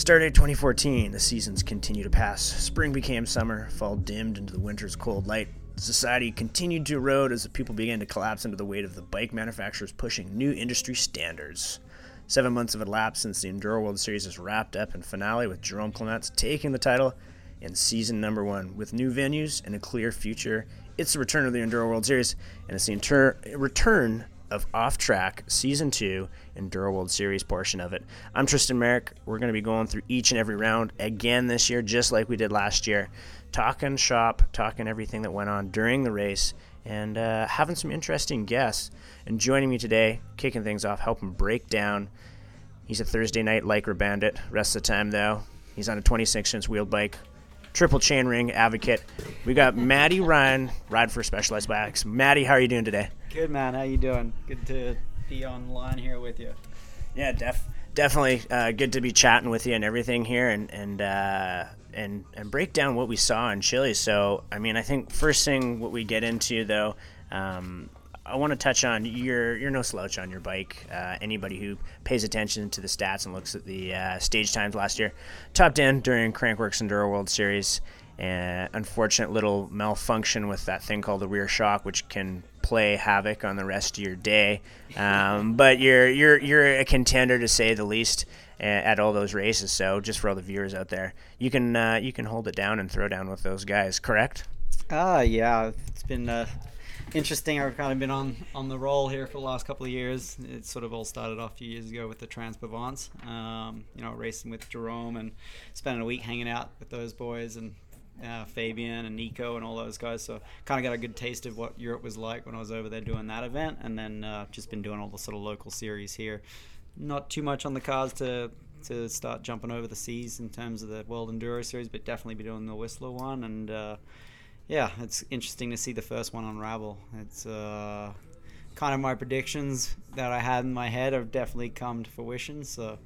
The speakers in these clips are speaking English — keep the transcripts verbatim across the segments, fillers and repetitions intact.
Stardate twenty fourteen, the seasons continue to pass. Spring became summer, fall dimmed into the winter's cold light. Society continued to erode as the people began to collapse under the weight of the bike manufacturers pushing new industry standards. Seven months have elapsed since the Enduro World Series is wrapped up in finale with Jerome Clements taking the title in season number one. With new venues and a clear future, it's the return of the Enduro World Series, and it's the inter- return of Off Track Season two Enduro World Series portion of it. I'm Tristan Merrick. We're going to be going through each and every round again this year, just like we did last year, talking shop, talking everything that went on during the race, and uh, having some interesting guests. And joining me today, kicking things off, helping break down, he's a Thursday night Lycra bandit. Rest of the time, though, he's on a twenty-six inch wheeled bike. Triple chain ring advocate. We got Maddie Ryan, Ride for Specialized Bikes. Maddie, how are you doing today? Good, man. How you doing? Good to be online here with you. Yeah, def definitely uh, good to be chatting with you and everything here, and and uh, and and break down what we saw in Chile. So, I mean, I think first thing what we get into though, um, I want to touch on you're you're no slouch on your bike. Uh, anybody who pays attention to the stats and looks at the uh, stage times last year, top ten during Crankworx Enduro World Series. And unfortunate little malfunction with that thing called the rear shock, which can play havoc on the rest of your day. Um, but you're you're you're a contender to say the least at all those races. So just for all the viewers out there, you can uh, you can hold it down and throw down with those guys. Correct? Ah, uh, yeah. It's been uh, interesting. I've kind of been on, on the roll here for the last couple of years. It sort of all started off a few years ago with the Transprovence. Um, you know, racing with Jerome and spending a week hanging out with those boys and. Uh, Fabian and Nico and all those guys, so kind of got a good taste of what Europe was like when I was over there doing that event, and then uh, just been doing all the sort of local series here. Not too much on the cards to to start jumping over the seas in terms of the World Enduro Series, but definitely be doing the Whistler one, and uh, yeah, it's interesting to see the first one unravel. It's uh, kind of my predictions that I had in my head have definitely come to fruition, so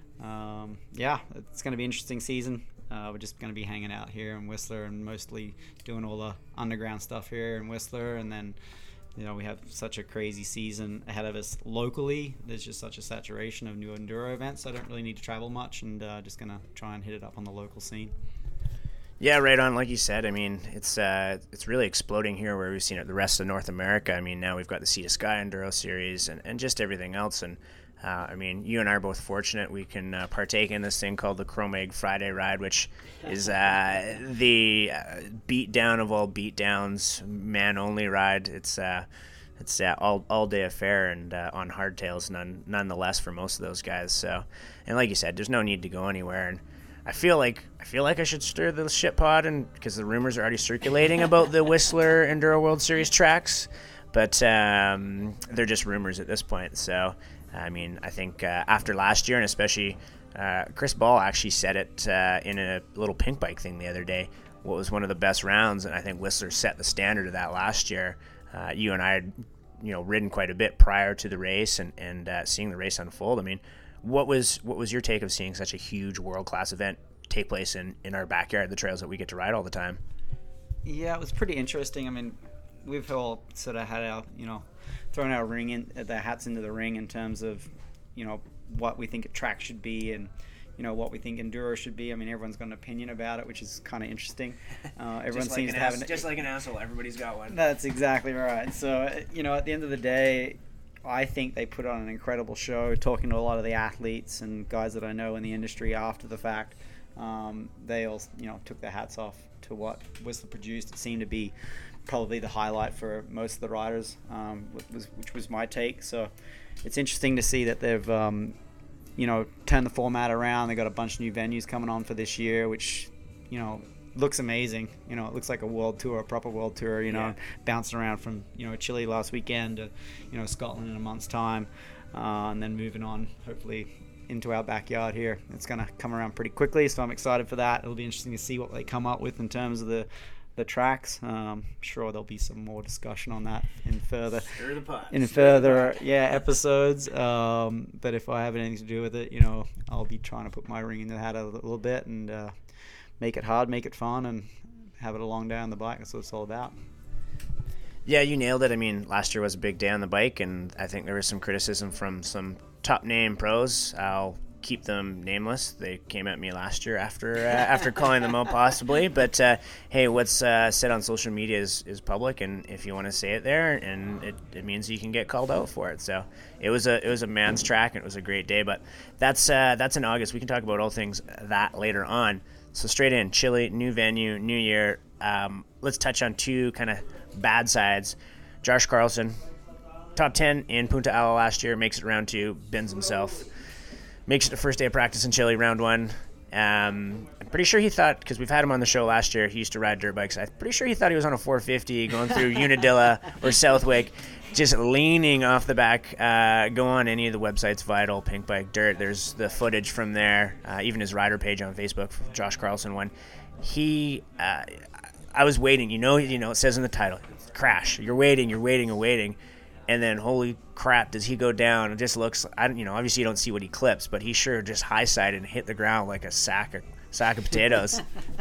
um, yeah, it's going to be an interesting season. Uh, we're just going to be hanging out here in Whistler and mostly doing all the underground stuff here in Whistler. And then, you know, we have such a crazy season ahead of us locally. There's just such a saturation of new enduro events. So I don't really need to travel much, and uh, just going to try and hit it up on the local scene. Yeah, right on. Like you said, I mean, it's uh, it's really exploding here where we've seen it the rest of North America. I mean, now we've got the Sea to Sky Enduro Series and, and just everything else. And Uh, I mean, you and I are both fortunate. We can uh, partake in this thing called the Chrome Egg Friday Ride, which is uh, the uh, beat down of all beat downs, man only ride. It's uh, it's uh, all all day affair and uh, on hardtails, none nonetheless for most of those guys. So, and like you said, there's no need to go anywhere. And I feel like I feel like I should stir the shit pot, and because the rumors are already circulating about the Whistler Enduro World Series tracks, but um, they're just rumors at this point. So. I mean, I think uh, after last year, and especially uh, Chris Ball actually said it uh, in a little pink bike thing the other day, what was one of the best rounds, and I think Whistler set the standard of that last year. Uh, you and I had, you know, ridden quite a bit prior to the race and, and uh, seeing the race unfold. I mean, what was what was your take of seeing such a huge world-class event take place in, in our backyard, the trails that we get to ride all the time? Yeah, it was pretty interesting. I mean, we've all sort of had our, you know, thrown our ring in, the hats into the ring in terms of, you know, what we think a track should be and, you know, what we think enduro should be. I mean, everyone's got an opinion about it, which is kind of interesting. Uh, everyone like seems to have an, just like an asshole. Everybody's got one. That's exactly right. So, you know, at the end of the day, I think they put on an incredible show. Talking to a lot of the athletes and guys that I know in the industry after the fact, um, they all, you know, took their hats off to what Whistler produced. It seemed to be probably the highlight for most of the riders, um, was, which was my take. So it's interesting to see that they've, um, you know, turned the format around. They got a bunch of new venues coming on for this year, which, you know, looks amazing. You know, it looks like a world tour, a proper world tour, you know, yeah. Bouncing around from, you know, Chile last weekend to, you know, Scotland in a month's time, uh, and then moving on, hopefully, into our backyard here. It's going to come around pretty quickly, so I'm excited for that. It'll be interesting to see what they come up with in terms of the the tracks. Um, sure there'll be some more discussion on that in further Stir the pot. in Stir further yeah episodes. Um, but if I have anything to do with it, you know, I'll be trying to put my ring in the hat a little bit and uh, make it hard, make it fun, and have it a long day on the bike. That's what it's all about. Yeah, you nailed it. I mean, last year was a big day on the bike, and I think there was some criticism from some top name pros. I'll keep them nameless. They came at me last year after uh, after calling them out possibly. But uh, hey, what's uh, said on social media is, is public, and if you want to say it there, and it, it means you can get called out for it. So it was a it was a man's track, and it was a great day. But that's uh, that's in August. We can talk about all things that later on. So straight in, Chile, new venue, new year. Um, let's touch on two kind of bad sides. Josh Carlson, top ten in Punta Ala last year, makes it round two, bends himself. Makes it the first day of practice in Chile, round one. Um, I'm pretty sure he thought, because we've had him on the show last year, he used to ride dirt bikes. I'm pretty sure he thought he was on a four fifty going through Unadilla or Southwick, just leaning off the back. Uh, go on any of the websites, Vital, Pink Bike, Dirt. There's the footage from there, uh, even his rider page on Facebook, Josh Carlson one. He, uh, I was waiting. You know, you know, it says in the title, crash. You're waiting, you're waiting, and waiting. And then, holy crap, does he go down? It just looks, I don't, you know, obviously you don't see what he clips, but he sure just high-sided and hit the ground like a sack of, sack of potatoes.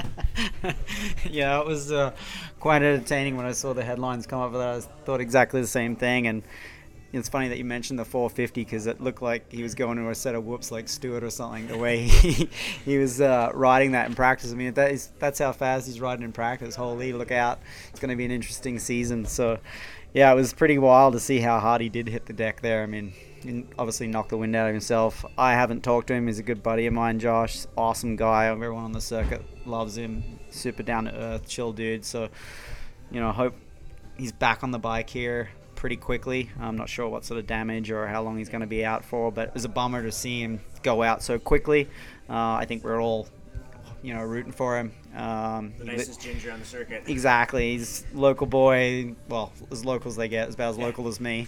Yeah, it was uh, quite entertaining when I saw the headlines come up with that. I thought exactly the same thing. And it's funny that you mentioned the four fifty because it looked like he was going to a set of whoops like Stewart or something, the way he, he was uh, riding that in practice. I mean, that is, that's how fast he's riding in practice. Holy, look out. It's going to be an interesting season. So, yeah, it was pretty wild to see how hard he did hit the deck there. I mean, he obviously knocked the wind out of himself. I haven't talked to him. He's a good buddy of mine, Josh. Awesome guy. Everyone on the circuit loves him. Super down-to-earth, chill dude. So, you know, I hope he's back on the bike here pretty quickly. I'm not sure what sort of damage or how long he's going to be out for, but it was a bummer to see him go out so quickly. Uh, I think we're all, you know, rooting for him. Um, the nicest ginger on the circuit. Exactly. He's a local boy. Well, as local as they get. As about as local as me.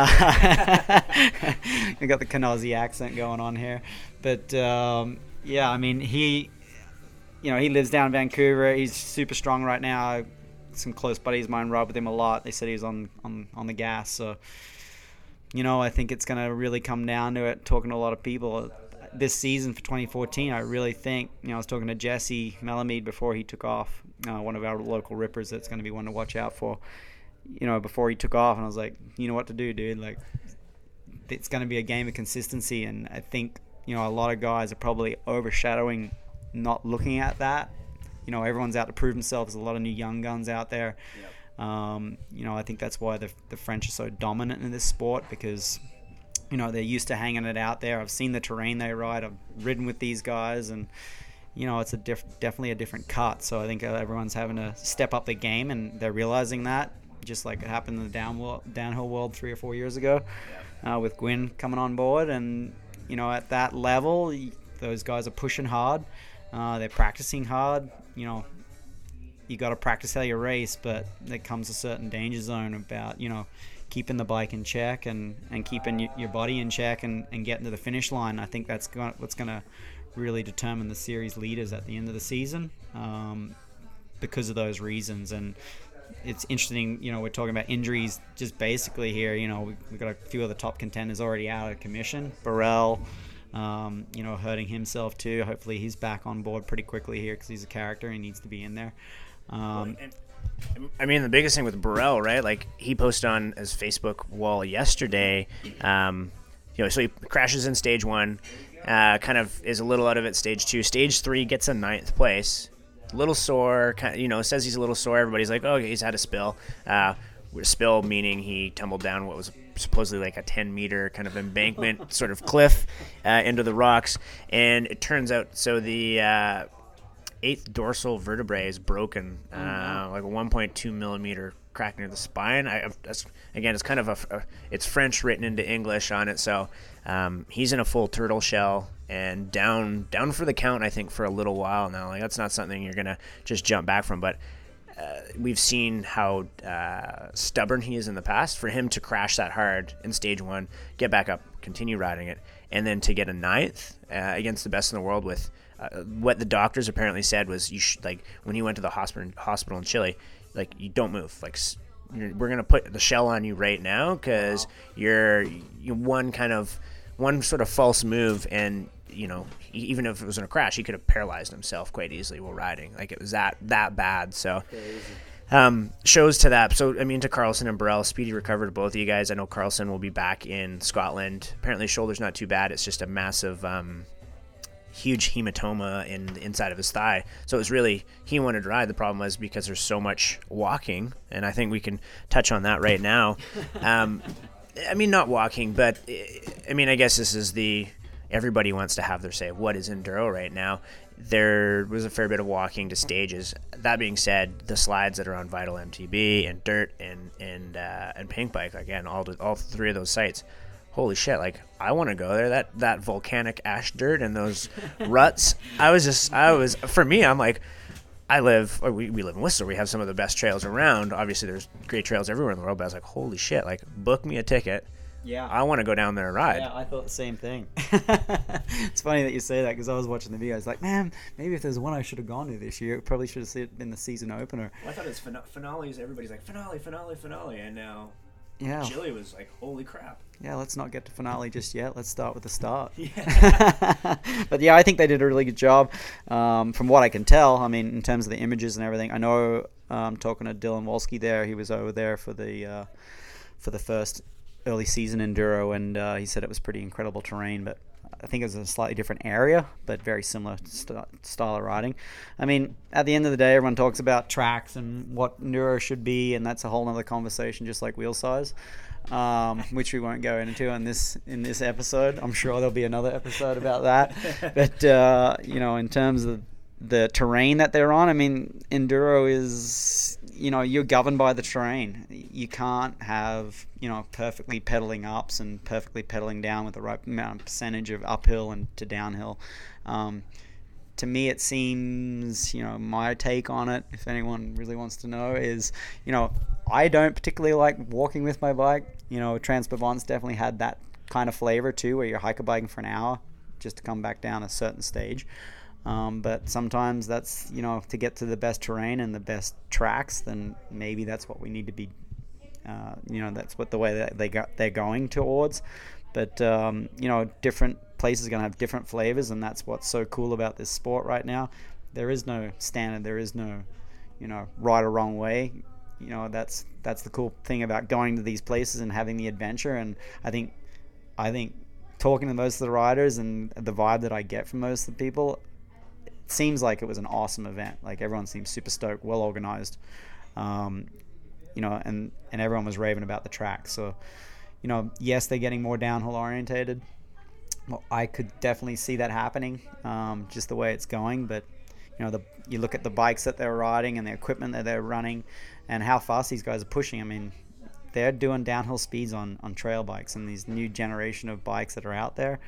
Uh, I got the Canozzi accent going on here. But, um, yeah, I mean, he, you know, he lives down in Vancouver. He's super strong right now. Some close buddies of mine ride with him a lot. They said he was on, on, on the gas. So, you know, I think it's going to really come down to it, talking to a lot of people. This season for twenty fourteen, I really think, you know, I was talking to Jesse Melamede before he took off, uh, one of our local rippers that's going to be one to watch out for, you know, before he took off. And I was like, you know what to do, dude. Like, it's going to be a game of consistency. And I think, you know, a lot of guys are probably overshadowing not looking at that. You know, everyone's out to prove themselves. There's a lot of new young guns out there. Yep. Um, you know, I think that's why the, the French are so dominant in this sport because, you know, they're used to hanging it out there. I've seen the terrain they ride. I've ridden with these guys, and you know, it's a diff- definitely a different cut. So I think uh, everyone's having to step up their game, and they're realizing that, just like it happened in the down downhill world three or four years ago, uh, with Gwyn coming on board. And you know, at that level, those guys are pushing hard. Uh, they're practicing hard. You know, you got to practice how you race, but there comes a certain danger zone about, you know, keeping the bike in check and, and keeping y- your body in check and, and getting to the finish line. I think that's going what's going to really determine the series leaders at the end of the season, um, because of those reasons. And it's interesting, you know, we're talking about injuries just basically here. You know, we, we've got a few of the top contenders already out of commission. Burrell, um, you know, hurting himself too. Hopefully he's back on board pretty quickly here because he's a character and he needs to be in there. Um, I mean, the biggest thing with Burrell, right? Like, he posted on his Facebook wall yesterday, um, you know, so he crashes in stage one, uh, kind of is a little out of it stage two. Stage three gets a ninth place. A little sore, kind of, you know, says he's a little sore. Everybody's like, oh, he's had a spill. Uh, spill meaning he tumbled down what was supposedly like a ten-meter kind of embankment sort of cliff uh, into the rocks. And it turns out, so the... Uh, eighth dorsal vertebrae is broken, uh, mm-hmm. like a one point two millimeter crack near the spine. I, that's, again, it's kind of a, a, it's French written into English on it. So um, he's in a full turtle shell and down, down for the count, I think, for a little while now. Like, that's not something you're going to just jump back from, but uh, we've seen how uh, stubborn he is in the past. For him to crash that hard in stage one, get back up, continue riding it, and then to get a ninth uh, against the best in the world with, Uh, what the doctors apparently said was, you should, like, when he went to the hospital hospital in Chile, like, you don't move. Like, you're, we're gonna put the shell on you right now because wow. you're you one kind of one sort of false move, and you know, even if it was in a crash, he could have paralyzed himself quite easily while riding. Like, it was that that bad. So. Um, shows to that. So, I mean, to Carlson and Burrell, speedy recovery to both of you guys. I know Carlson will be back in Scotland. Apparently, shoulder's not too bad. It's just a massive, um, huge hematoma in the inside of his thigh. So it was really, he wanted to ride. The problem was because there's so much walking, and I think we can touch on that right now. Um, I mean, not walking, but I mean, I guess this is the, everybody wants to have their say of what is enduro right now. There was a fair bit of walking to stages. That being said, the slides that are on Vital M T B and Dirt and and uh, and Pinkbike, again, all all three of those sites, holy shit! Like, I want to go there. That that volcanic ash dirt and those ruts. I was just, I was for me. I'm like, I live, or we we live in Whistler. We have some of the best trails around. Obviously, there's great trails everywhere in the world. But I was like, holy shit! Like, book me a ticket. Yeah, I want to go down there and ride. Yeah, I thought the same thing. It's funny that you say that because I was watching the video. I was like, man, maybe if there's one I should have gone to this year, probably should have seen it in the season opener. Well, I thought it was fin- finales. Everybody's like, finale, finale, finale. And now yeah. Jilly was like, holy crap. Yeah, let's not get to finale just yet. Let's start with the start. Yeah. But yeah, I think they did a really good job. Um, from what I can tell, I mean, in terms of the images and everything, I know um, talking to Dylan Wolski there, he was over there for the uh, for the first early season enduro, and uh, he said it was pretty incredible terrain, but I think it was a slightly different area, but very similar st- style of riding. I mean, at the end of the day, everyone talks about tracks and what enduro should be, and that's a whole other conversation, just like wheel size, um, which we won't go into in this in this episode. I'm sure there'll be another episode about that. But uh, you know, in terms of the terrain that they're on, I mean, enduro is, you know, you're governed by the terrain. You can't have, you know, perfectly pedaling ups and perfectly pedaling down with the right amount of percentage of uphill and to downhill. Um, to me, it seems, you know, my take on it, if anyone really wants to know, is, you know, I don't particularly like walking with my bike. You know, Trans-Provence definitely had that kind of flavor too, where you're hiker biking for an hour just to come back down a certain stage. Um, but sometimes that's, you know, to get to the best terrain and the best tracks, then maybe that's what we need to be, uh, you know, that's what the way that they got, they're going towards. But, um, you know, different places are going to have different flavors, and that's what's so cool about this sport right now. There is no standard. There is no, you know, right or wrong way. You know, that's that's the cool thing about going to these places and having the adventure. And I think, I think talking to most of the riders and the vibe that I get from most of the people, seems like it was an awesome event. Like, everyone seems super stoked, well organized, um, you know, and, and everyone was raving about the track. So, you know, yes, they're getting more downhill orientated. Well, I could definitely see that happening, um, just the way it's going. But, you know, the you look at the bikes that they're riding and the equipment that they're running and how fast these guys are pushing. I mean, they're doing downhill speeds on, on trail bikes and these new generation of bikes that are out there.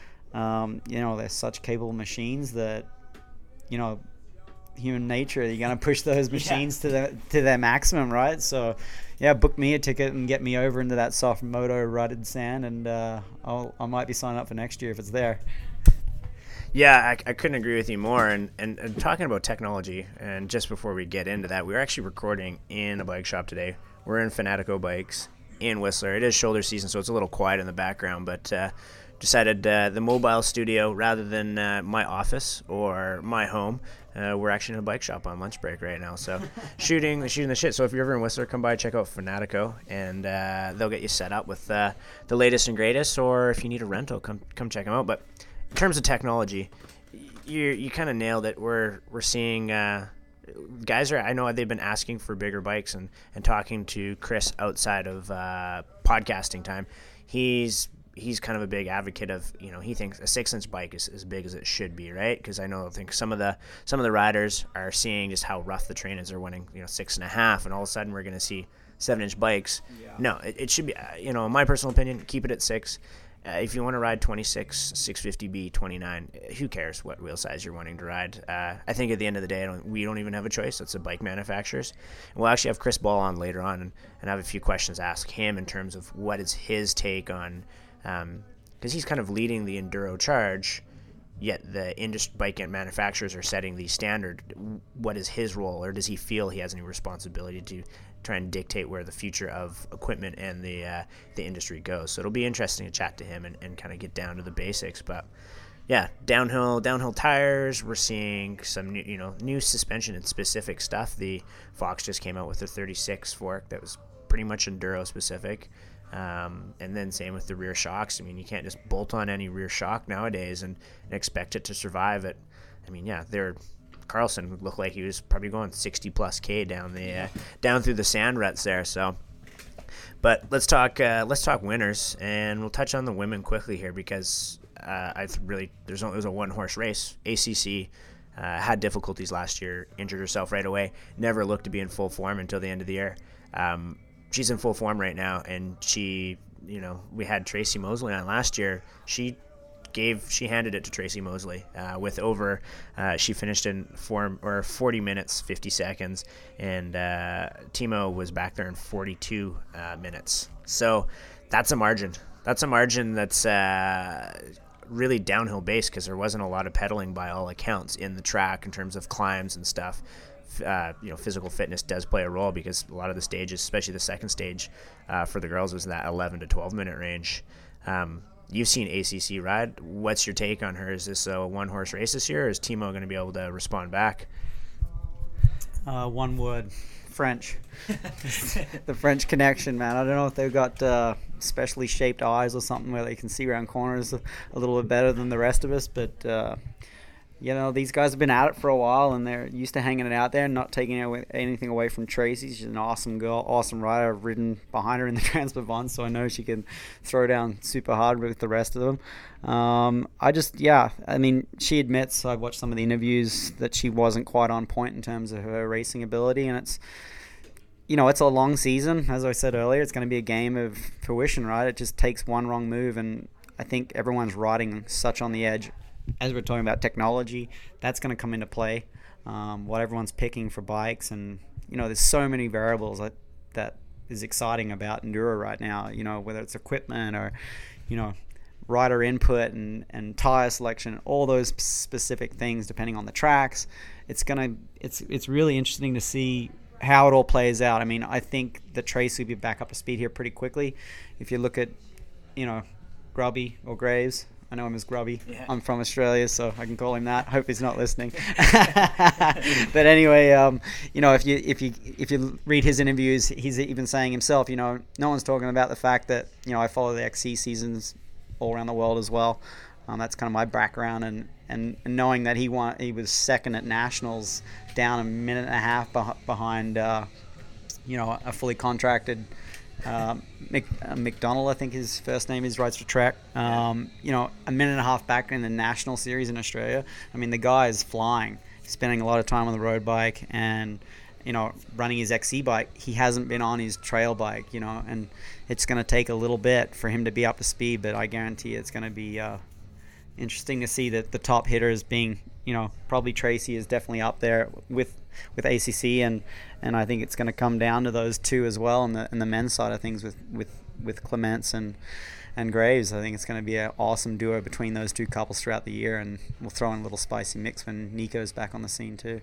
Um, you know, they're such capable machines that, you know, human nature, you're going to push those machines yeah. to the to their maximum, right? So, yeah, book me a ticket and get me over into that soft moto rutted sand, and uh, I'll, I might be signing up for next year if it's there. Yeah, I, I couldn't agree with you more. And, and, and talking about technology, and just before we get into that, we were actually recording in a bike shop today. We're in Fanatico Bikes in Whistler. It is shoulder season, so it's a little quiet in the background, but uh, decided uh, the mobile studio rather than uh, my office or my home. Uh, we're actually in a bike shop on lunch break right now, so shooting shooting the shit. So if you're ever in Whistler, come by, check out Fanatico, and uh, they'll get you set up with uh, the latest and greatest. Or if you need a rental, come come check them out. But in terms of technology, you you kind of nailed it. We're we're seeing uh, guys are I know they've been asking for bigger bikes, and and talking to Chris outside of uh, podcasting time, he's. He's kind of a big advocate of, you know, he thinks a six-inch bike is as big as it should be, right? Because I know I think some of the some of the riders are seeing just how rough the terrain is. They're wanting, you know, six and a half, and all of a sudden we're going to see seven-inch bikes. Yeah. No, it, it should be, uh, you know, in my personal opinion, keep it at six. Uh, if you want to ride twenty-six, six fifty B, twenty-nine, who cares what wheel size you're wanting to ride? Uh, I think at the end of the day, I don't, we don't even have a choice. It's the bike manufacturers. And we'll actually have Chris Ball on later on, and, and have a few questions to ask him in terms of what is his take on, because um, he's kind of leading the enduro charge, yet the industry bike manufacturers are setting the standard. What is his role, or does he feel he has any responsibility to try and dictate where the future of equipment and the uh, the industry goes? So it'll be interesting to chat to him and, and kind of get down to the basics. But yeah, downhill downhill tires. We're seeing some new, you know, new suspension and specific stuff. The Fox just came out with a thirty-six fork that was pretty much enduro specific. Um, and then same with the rear shocks. I mean, you can't just bolt on any rear shock nowadays and, and expect it to survive it. I mean, yeah, they're Carlson looked like he was probably going sixty plus K down the uh, down through the sand ruts there. So, but let's talk uh, let's talk winners, and we'll touch on the women quickly here because uh, I really there's only, it was a one horse race. A C C uh, had difficulties last year, injured herself right away, never looked to be in full form until the end of the year. Um, she's in full form right now, and she, you know, we had Tracy Mosley on last year. She gave she handed it to Tracy Mosley uh, with over uh, she finished in form or forty minutes fifty seconds, and uh, Timo was back there in forty-two uh, minutes. So that's a margin. That's a margin that's uh, really downhill based because there wasn't a lot of pedaling by all accounts in the track in terms of climbs and stuff. Uh, you know, physical fitness does play a role because a lot of the stages, especially the second stage uh, for the girls, was in that eleven to twelve minute range. Um, You've seen A C C ride. What's your take on her? Is this a one-horse race this year, or is Timo going to be able to respond back? Uh, one word, French. The French connection, man. I don't know if they've got uh, specially shaped eyes or something where they can see around corners a, a little bit better than the rest of us, but uh, you know, these guys have been at it for a while, and they're used to hanging it out there and not taking away, anything away from Tracy. She's an awesome girl, awesome rider. I've ridden behind her in the Transpavant, so I know she can throw down super hard with the rest of them. Um, I just, yeah, I mean, she admits, I watched some of the interviews, that she wasn't quite on point in terms of her racing ability, and it's, you know, it's a long season. As I said earlier, it's going to be a game of fruition, right? It just takes one wrong move, and I think everyone's riding such on the edge. As we're talking about technology, that's going to come into play. Um, what everyone's picking for bikes, and you know, there's so many variables that that is exciting about enduro right now. You know, whether it's equipment or, you know, rider input and and tire selection, all those specific things depending on the tracks. It's gonna it's it's really interesting to see how it all plays out. I mean, I think that Tracy will be back up to speed here pretty quickly. If you look at, you know, Grubby or Graves. I know him as Grubby. Yeah. I'm from Australia, so I can call him that. Hope he's not listening. But anyway, um, you know, if you if you if you read his interviews, he's even saying himself, you know, no one's talking about the fact that, you know, I follow the X C seasons all around the world as well. Um, that's kind of my background, and, and, and knowing that he won, he was second at nationals, down a minute and a half beh- behind, uh, you know, a fully contracted. Um, Mc, uh, McDonald, I think his first name is, rides for Trek. Um, you know, a minute and a half back in the national series in Australia. I mean, the guy is flying, spending a lot of time on the road bike, and you know, running his X C bike. He hasn't been on his trail bike, you know, and it's going to take a little bit for him to be up to speed. But I guarantee it's going to be uh, interesting to see that the top hitters being, you know, probably Tracy is definitely up there with with A C C, and and I think it's going to come down to those two as well in the in the men's side of things with with with Clements and and Graves. I think it's going to be an awesome duo between those two couples throughout the year, and we'll throw in a little spicy mix when Nico's back on the scene too.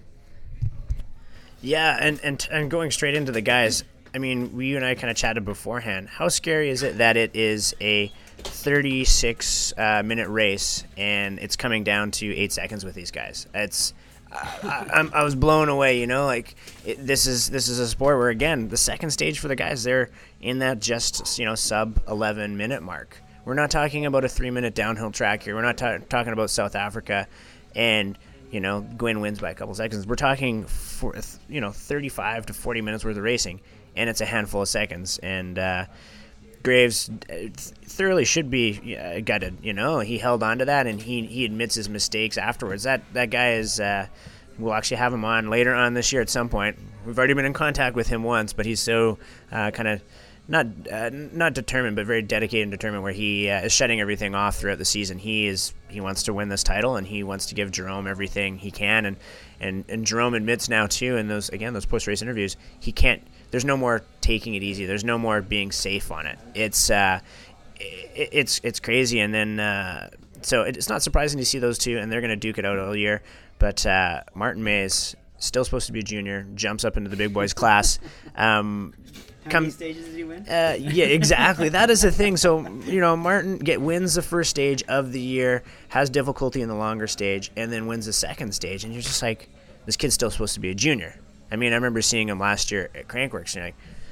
Yeah, and and and going straight into the guys, I mean, we, you and I kind of chatted beforehand. How scary is it that it is a thirty-six uh, minute race and it's coming down to eight seconds with these guys? It's I, I'm, I was blown away, you know, like it, this is this is a sport where, again, the second stage for the guys, they're in that just, you know, sub eleven minute mark. We're not talking about a three minute downhill track here. We're not ta- talking about South Africa and, you know, Gwyn wins by a couple seconds. We're talking, for, you know, thirty-five to forty minutes worth of racing, and it's a handful of seconds. And uh, Graves thoroughly should be uh, gutted. You know, he held on to that, and he he admits his mistakes afterwards. That that guy is. Uh, we'll actually have him on later on this year at some point. We've already been in contact with him once, but he's so uh, kind of not uh, not determined, but very dedicated and determined. Where he uh, is shutting everything off throughout the season. He is he wants to win this title, and he wants to give Jerome everything he can. And and and Jerome admits now too, in those again those post race interviews, he can't. There's no more taking it easy. There's no more being safe on it. It's uh, it, it's it's crazy. And then uh, so it's not surprising to see those two, and they're going to duke it out all year. But uh, Martin Mays, still supposed to be a junior, jumps up into the big boys class. Um, How come, many stages did he win? Uh, yeah, exactly. That is the thing. So, you know, Martin get wins the first stage of the year, has difficulty in the longer stage, and then wins the second stage. And you're just like, this kid's still supposed to be a junior. I mean, I remember seeing him last year at Crankworks, and you're like,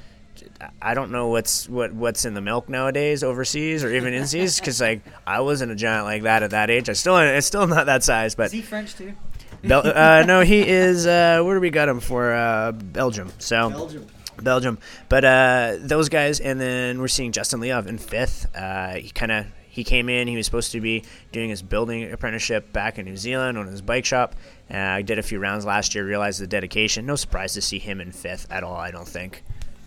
I don't know what's what what's in the milk nowadays overseas or even in seas, because like I wasn't a giant like that at that age. I still it's still not that size, but is he French too? Bel- uh, no, he is. Uh, where do we got him for? Uh, Belgium. So Belgium. Belgium. But uh, those guys, and then we're seeing Justin Leov in fifth. Uh, he kind of he came in. He was supposed to be doing his building apprenticeship back in New Zealand on his bike shop. Uh, I did a few rounds last year. Realized the dedication. No surprise to see him in fifth at all. I don't think.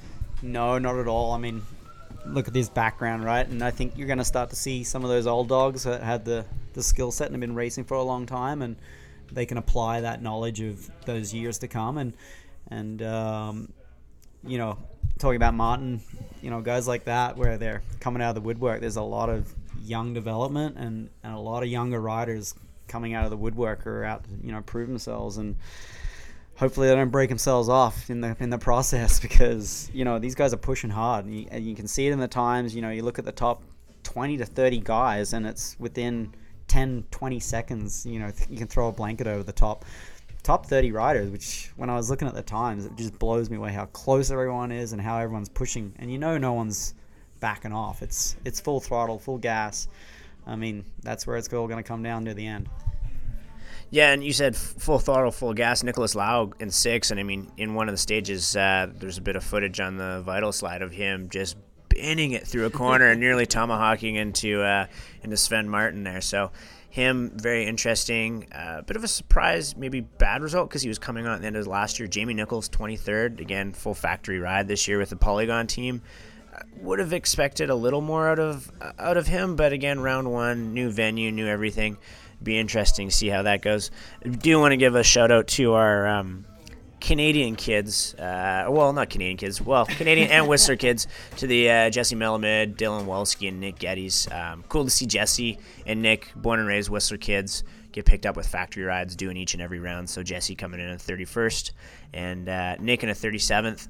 No, not at all. I mean, look at his background, right? And I think you're going to start to see some of those old dogs that had the, the skill set and have been racing for a long time, and they can apply that knowledge of those years to come. And, and um, you know, talking about Martin, you know, guys like that where they're coming out of the woodwork, there's a lot of young development and, and a lot of younger riders coming out of the woodwork who are out to, you know, prove themselves. And hopefully they don't break themselves off in the in the process, because, you know, these guys are pushing hard. And you, and you can see it in the times. You know, you look at the top twenty to thirty guys, and it's within ten, twenty seconds, you know, you can throw a blanket over the top top thirty riders, which when I was looking at the times, it just blows me away how close everyone is and how everyone's pushing. And you know no one's backing off. It's it's full throttle, full gas. I mean, that's where it's all going to come down to the end. Yeah, and you said full throttle, full gas. Nicholas Lau in six, and I mean, in one of the stages, uh, there's a bit of footage on the Vital slide of him just binning it through a corner and nearly tomahawking into uh, into Sven Martin there. So him, very interesting. A uh, bit of a surprise, maybe bad result, because he was coming on at the end of last year. Jamie Nichols, twenty-third, again, full factory ride this year with the Polygon team. Uh, would have expected a little more out of uh, out of him, but again, round one, new venue, new everything. Be interesting to see how that goes. I do want to give a shout out to our um, Canadian kids. Uh, well, not Canadian kids. Well, Canadian and Whistler kids. To the uh, Jesse Melamed, Dylan Wolski, and Nick Geddes. Um, cool to see Jesse and Nick, born and raised Whistler kids, get picked up with factory rides, doing each and every round. So Jesse coming in at thirty-first, and uh, Nick in a thirty-seventh.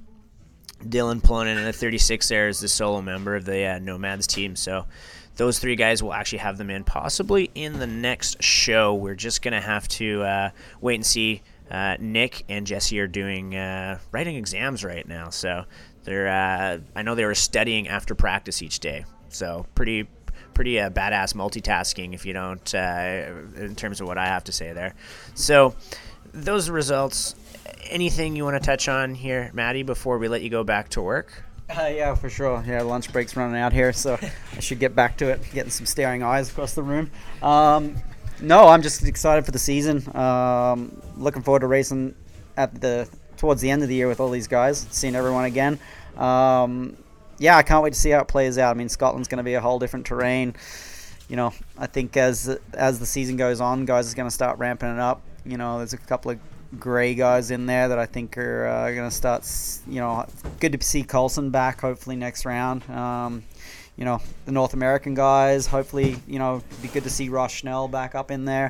Dylan pulling in at a thirty-sixth there as the solo member of the uh, Nomads team. So those three guys will actually have them in possibly in the next show. We're just going to have to uh, wait and see. Uh, Nick and Jesse are doing uh, writing exams right now. So they're uh, I know they were studying after practice each day. So pretty pretty uh, badass multitasking, if you don't, uh, in terms of what I have to say there. So those results. Anything you want to touch on here, Maddie, before we let you go back to work? Uh, yeah, for sure. Yeah, lunch break's running out here, so I should get back to it, getting some staring eyes across the room. Um, no, I'm just excited for the season. Um, looking forward to racing at the towards the end of the year with all these guys, seeing everyone again. Um, yeah, I can't wait to see how it plays out. I mean, Scotland's going to be a whole different terrain. You know, I think as as the season goes on, guys are going to start ramping it up. You know, there's a couple of Gray guys in there that I think are uh, going to start, you know, good to see Coulson back hopefully next round. Um, you know, the North American guys, hopefully, you know, it'd be good to see Ross Schnell back up in there.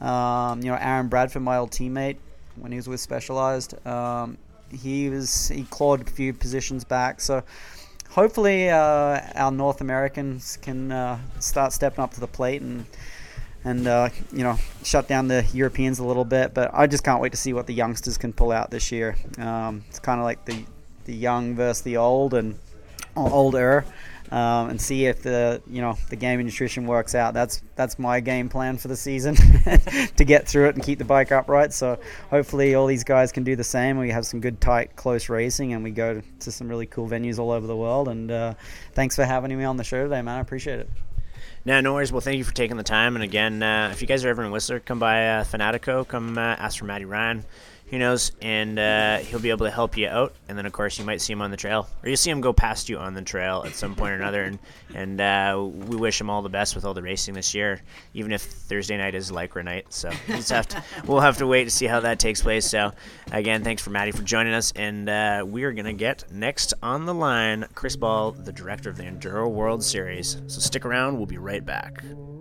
Um, you know, Aaron Bradford, my old teammate when he was with Specialized, um, he was, he clawed a few positions back. So hopefully uh, our North Americans can uh, start stepping up to the plate and and, uh, you know, shut down the Europeans a little bit. But I just can't wait to see what the youngsters can pull out this year. Um, it's kind of like the, the young versus the old and older, um, and see if the, you know, the game of nutrition works out. That's that's my game plan for the season, to get through it and keep the bike upright. So hopefully all these guys can do the same. We have some good, tight, close racing, and we go to some really cool venues all over the world. And uh, thanks for having me on the show today, man. I appreciate it. No, no worries. Well, thank you for taking the time. And again, uh, if you guys are ever in Whistler, come by uh, Fanatico. Come uh, ask for Matty Ryan. Who knows? And uh, he'll be able to help you out. And then, of course, you might see him on the trail. Or you'll see him go past you on the trail at some point or another. And, and uh, we wish him all the best with all the racing this year, even if Thursday night is Lycra night. So we'll just have to, we'll have to wait to see how that takes place. So, again, thanks for Matty for joining us. And uh, we are going to get next on the line Chris Ball, the director of the Enduro World Series. So stick around. We'll be right back.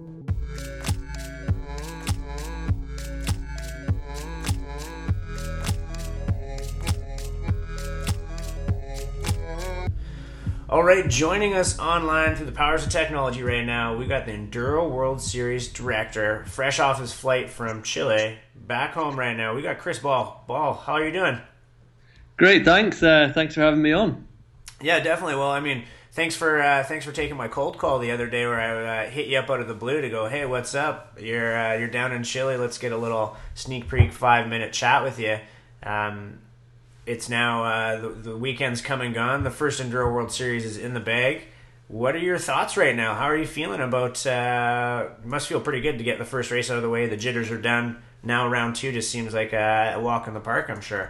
All right, joining us online through the powers of technology right now, we got the Enduro World Series director, fresh off his flight from Chile, back home right now. We got Chris Ball. Ball, how are you doing? Great, thanks. Uh, thanks for having me on. Yeah, definitely. Well, I mean, thanks for uh, thanks for taking my cold call the other day where I uh, hit you up out of the blue to go, hey, what's up? You're uh, you're down in Chile. Let's get a little sneak peek five minute chat with you. Um, it's now uh, the, the weekend's come and gone. The first Enduro World Series is in the bag. What are your thoughts right now? How are you feeling about? Uh, you must feel pretty good to get the first race out of the way. The jitters are done. Now round two just seems like a, a walk in the park, I'm sure.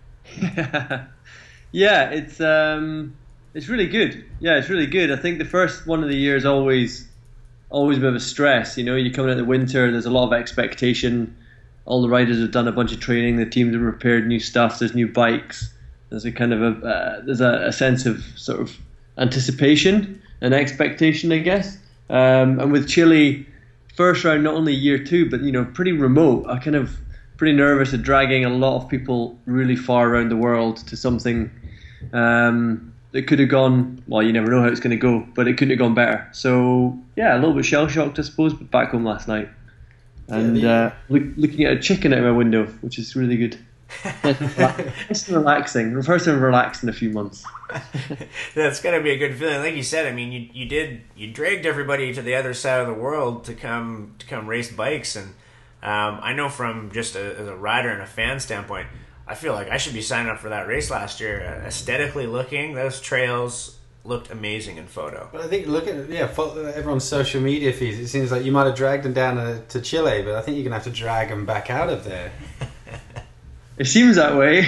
Yeah, it's um, it's really good. Yeah, it's really good. I think the first one of the year is always always a bit of a stress. You know, you're coming out the winter. There's a lot of expectation. All the riders have done a bunch of training. The teams have prepared new stuff. There's new bikes. There's a kind of a uh, there's a, a sense of sort of anticipation and expectation, I guess. Um, and with Chile, first round not only year two, but you know, pretty remote. I kind of pretty nervous at dragging a lot of people really far around the world to something um, that could have gone, well, you never know how it's going to go, but it couldn't have gone better. So, yeah, a little bit shell-shocked, I suppose, but back home last night. And yeah, the, uh, look, looking at a chicken out my window, which is really good. It's relaxing. First time relaxed in a few months. That's gotta be a good feeling. Like you said, I mean, you you did you dragged everybody to the other side of the world to come to come race bikes, and um, I know from just a, as a rider and a fan standpoint, I feel like I should be signing up for that race last year. Uh, aesthetically looking, those trails looked amazing in photo. But I think looking at yeah, everyone's social media feeds, it seems like you might have dragged them down to, to Chile, but I think you're gonna have to drag them back out of there. It seems that way.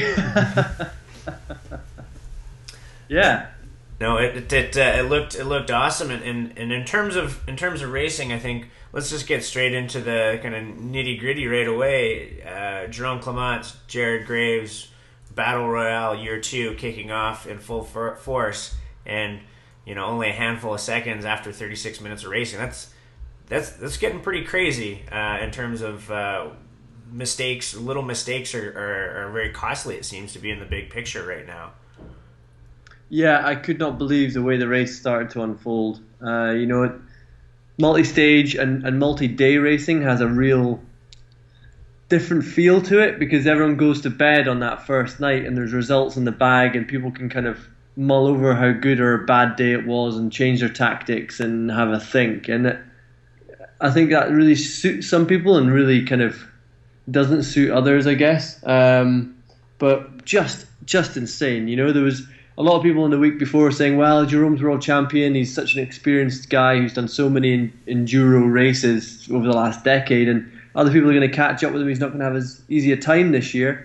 Yeah. No, it it it, uh, it looked it looked awesome, and, and and in terms of in terms of racing, I think let's just get straight into the kind of nitty gritty right away. Uh, Jerome Clement, Jared Graves, Battle Royale year two kicking off in full for- force, and you know only a handful of seconds after thirty-six minutes of racing. That's that's that's getting pretty crazy uh, in terms of. Uh, mistakes little mistakes are, are, are very costly, it seems to be, in the big picture right now. Yeah, I could not believe the way the race started to unfold. Uh, you know, multi-stage and, and multi-day racing has a real different feel to it because everyone goes to bed on that first night and there's results in the bag and people can kind of mull over how good or a bad day it was and change their tactics and have a think. And it, I think that really suits some people and really kind of doesn't suit others, I guess. Um, but just just insane. You know, there was a lot of people in the week before saying, well, Jerome's world champion, he's such an experienced guy who's done so many enduro races over the last decade, and other people are going to catch up with him, he's not going to have as easy a time this year.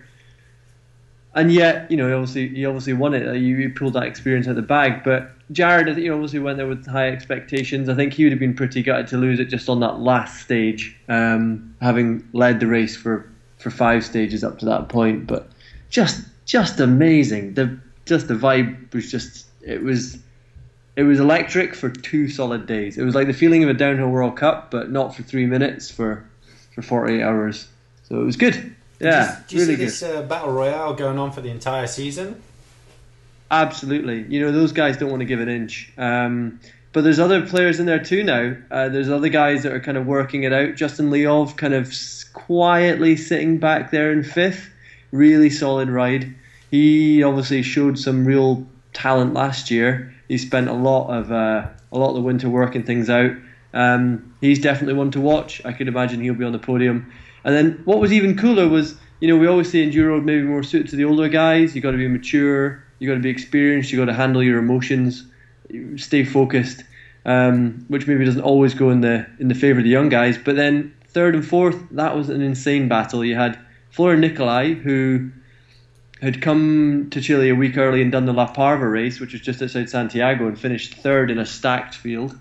And yet, you know, he obviously he obviously won it. He, he pulled that experience out of the bag. But Jared, I think, you know, obviously went there with high expectations. I think he would have been pretty gutted to lose it just on that last stage, um, having led the race for, for five stages up to that point. But just just amazing. The just the vibe was just it was it was electric for two solid days. It was like the feeling of a downhill World Cup, but not for three minutes for for forty-eight hours. So it was good. Yeah, do you, do you really see this uh, battle royale going on for the entire season? Absolutely. You know, those guys don't want to give an inch. Um, but there's other players in there too now. Uh, there's other guys that are kind of working it out. Justin Leov kind of quietly sitting back there in fifth. Really solid ride. He obviously showed some real talent last year. He spent a lot of uh, a lot of the winter working things out. Um, he's definitely one to watch. I could imagine he'll be on the podium. And then what was even cooler was, you know, we always say enduro maybe more suited to the older guys. You got to be mature, you got to be experienced, you got to handle your emotions, stay focused, um, which maybe doesn't always go in the in the favour of the young guys. But then third and fourth, that was an insane battle. You had Florian Nicolai, who had come to Chile a week early and done the La Parva race, which was just outside Santiago, and finished third in a stacked field.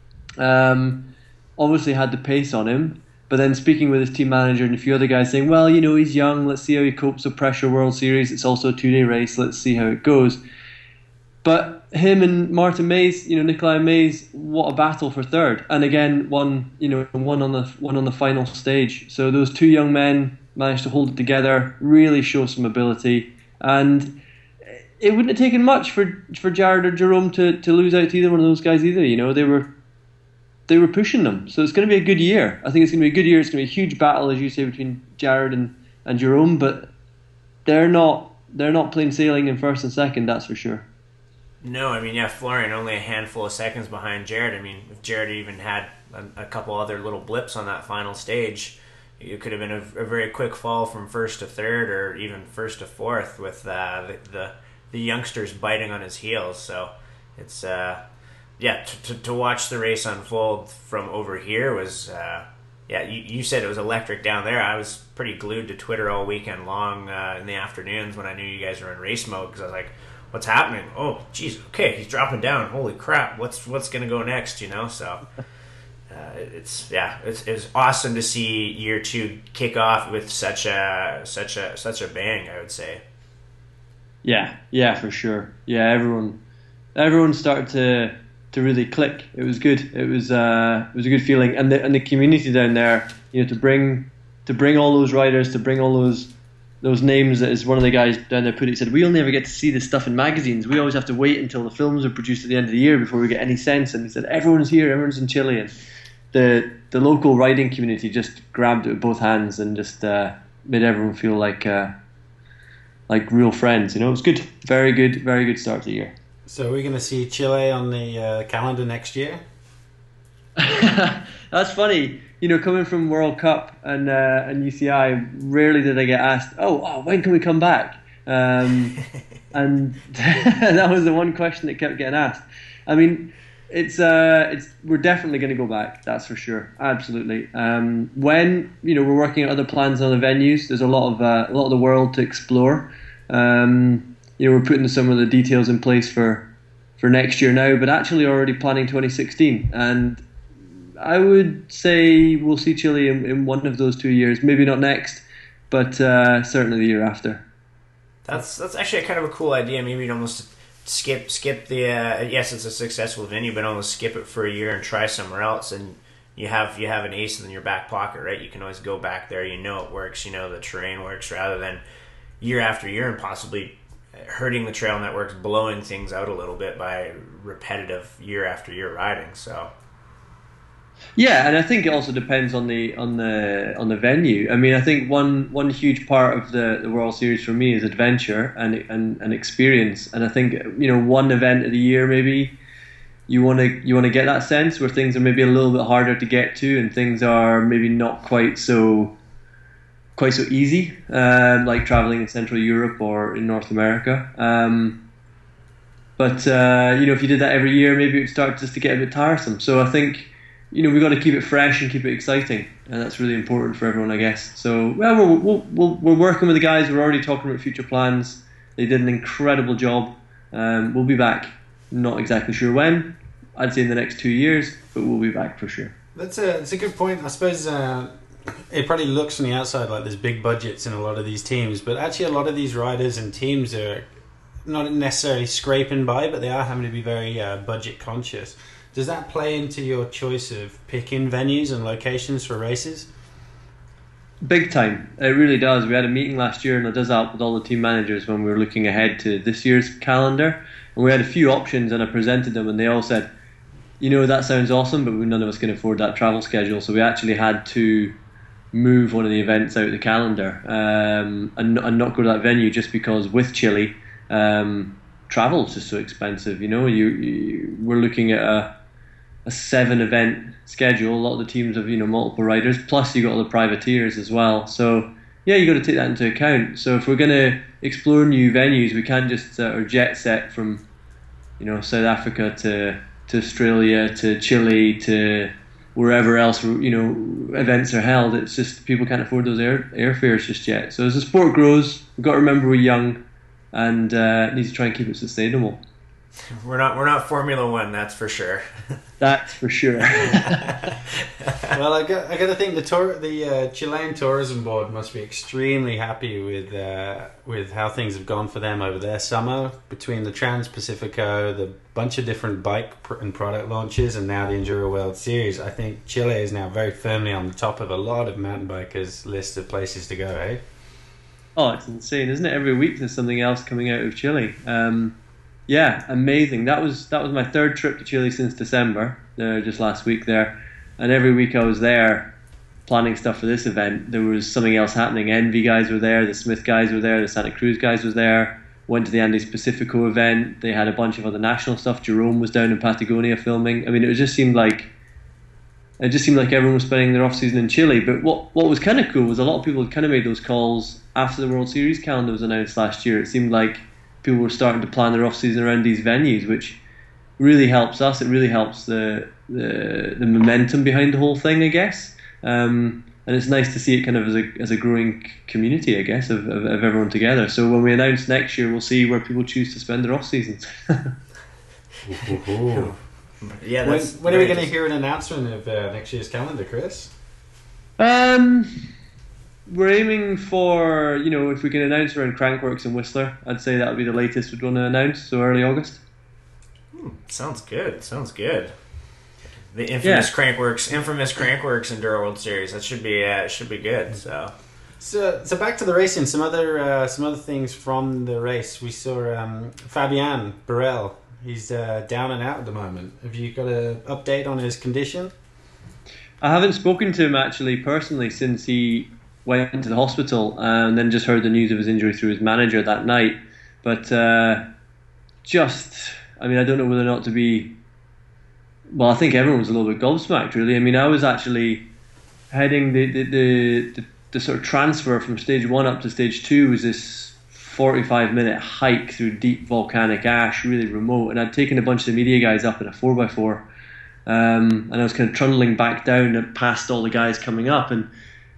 Um, obviously had the pace on him. But then speaking with his team manager and a few other guys saying, well, you know, he's young, let's see how he copes with pressure World Series. It's also a two-day race, let's see how it goes. But him and Martin Mays, you know, Nicolai Mays, what a battle for third. And again, one, you know, one on the one on the final stage. So those two young men managed to hold it together, really show some ability. And it wouldn't have taken much for for Jared or Jerome to, to lose out to either one of those guys either. You know, they were they were pushing them. So it's going to be a good year. I think it's going to be a good year. It's going to be a huge battle, as you say, between Jared and, and Jerome. But they're not they're not plain sailing in first and second, that's for sure. No, I mean, yeah, Florian only a handful of seconds behind Jared. I mean, if Jared even had a, a couple other little blips on that final stage, it could have been a, a very quick fall from first to third, or even first to fourth, with uh, the, the the youngsters biting on his heels. So it's uh, yeah, to, to to watch the race unfold from over here was uh, yeah. You, you said it was electric down there. I was pretty glued to Twitter all weekend long uh, in the afternoons when I knew you guys were in race mode, because I was like, what's happening? Oh, geez, okay, he's dropping down. Holy crap, what's what's going to go next, you know? So uh, it's, yeah, it's, it's awesome to see year two kick off with such a, such a, such a bang, I would say. Yeah, yeah, for sure. Yeah, everyone everyone started to to really click. It was good. It was uh, it was a good feeling. And the and the community down there, you know, to bring to bring all those riders, to bring all those those names, that is one of the guys down there put it, he said, we only ever get to see this stuff in magazines. We always have to wait until the films are produced at the end of the year before we get any sense. And he said, everyone's here, everyone's in Chile. And the the local riding community just grabbed it with both hands and just uh, made everyone feel like uh, like real friends. You know, it was good. Very good, very good start to the year. So are we going to see Chile on the uh, calendar next year? That's funny. You know, coming from World Cup and uh, and U C I, rarely did I get asked, oh, oh when can we come back? Um, and that was the one question that kept getting asked. I mean, it's uh, it's we're definitely going to go back. That's for sure. Absolutely. Um, when you know we're working on other plans on other venues, there's a lot of uh, a lot of the world to explore. Um, you know, we're putting some of the details in place for for next year now, but actually already planning twenty sixteen. And I would say we'll see Chile in, in one of those two years. Maybe not next, but uh, certainly the year after. That's that's actually a kind of a cool idea. Maybe you'd almost skip skip the uh, yes, it's a successful venue, but almost skip it for a year and try somewhere else, and you have you have an ace in your back pocket, right? You can always go back there. You know it works. You know the terrain works, rather than year after year and possibly hurting the trail networks, blowing things out a little bit by repetitive year after year riding. So. Yeah, and I think it also depends on the on the on the venue. I mean, I think one one huge part of the, the World Series for me is adventure and and, and experience. And I think, you know, one event of the year maybe you want to you want to get that sense where things are maybe a little bit harder to get to and things are maybe not quite so quite so easy, um, like traveling in Central Europe or in North America. Um, but uh, you know, if you did that every year, maybe it would start just to get a bit tiresome. So I think, you know, we've got to keep it fresh and keep it exciting, and that's really important for everyone, I guess. So, well, we're, we're, we're, we're working with the guys. We're already talking about future plans. They did an incredible job. Um, we'll be back. Not exactly sure when. I'd say in the next two years, but we'll be back for sure. That's a that's a good point. I suppose uh, it probably looks on the outside like there's big budgets in a lot of these teams, but actually a lot of these riders and teams are not necessarily scraping by, but they are having to be very uh, budget conscious. Does that play into your choice of picking venues and locations for races? Big time. It really does. We had a meeting last year, and it does help with all the team managers when we were looking ahead to this year's calendar. And we had a few options, and I presented them, and they all said, you know, that sounds awesome, but none of us can afford that travel schedule. So we actually had to move one of the events out of the calendar um, and, and not go to that venue, just because with Chile, um, travel is just so expensive. You know, you, you we're looking at a a seven event schedule. A lot of the teams have, you know, multiple riders, plus you got all the privateers as well. So yeah, you got to take that into account. So if we're going to explore new venues, we can't just uh, or jet set from, you know, South Africa to to Australia to Chile to wherever else, you know, events are held. It's just people can't afford those air airfares just yet. So as the sport grows, we've got to remember we're young and uh, need to try and keep it sustainable. We're not we're not Formula One, that's for sure. That's for sure. Well, I got I got to think the tour, the uh, Chilean Tourism Board must be extremely happy with uh, with how things have gone for them over their summer, between the Trans-Pacifico, the bunch of different bike pr- and product launches, and now the Enduro World Series. I think Chile is now very firmly on the top of a lot of mountain bikers' list of places to go. Eh? Oh, it's insane, isn't it? Every week there's something else coming out of Chile. Um, Yeah, amazing. That was that was my third trip to Chile since December, uh, just last week there. And every week I was there planning stuff for this event. There was something else happening. Envy guys were there, the Smith guys were there, the Santa Cruz guys was there. went to the Andes Pacifico event. They had a bunch of other national stuff. Jerome was down in Patagonia filming. I mean, it just seemed like it just seemed like everyone was spending their off season in Chile. But what what was kind of cool was a lot of people had kind of made those calls after the World Series calendar was announced last year. It seemed like people were starting to plan their off season around these venues, which really helps us. It really helps the the, the momentum behind the whole thing, I guess. Um, and it's nice to see it kind of as a as a growing community, I guess, of, of, of everyone together. So when we announce next year, we'll see where people choose to spend their off seasons. Yeah, when, that's when are we very going to hear an announcement of uh, next year's calendar, Chris? Um, we're aiming for, you know, if we can announce around Crankworks and Whistler, I'd say that would be the latest we'd want to announce, so early August. Hmm, sounds good. Sounds good. The infamous Yeah. Crankworks, infamous Crankworks Enduro World Series. That should be uh, should be good. So, So, so back to the racing. Some other uh, some other things from the race. We saw um, Fabian Burrell. He's uh, down and out at the moment. Have you got an update on his condition? I haven't spoken to him actually personally since he went into the hospital, and then just heard the news of his injury through his manager that night. But uh, just, I mean, I don't know whether or not to be. Well, I think everyone was a little bit gobsmacked, really. I mean, I was actually heading the the, the, the, the sort of transfer from stage one up to stage two was this forty-five minute hike through deep volcanic ash, really remote. And I'd taken a bunch of the media guys up in a four by four. Um, and I was kind of trundling back down and past all the guys coming up. And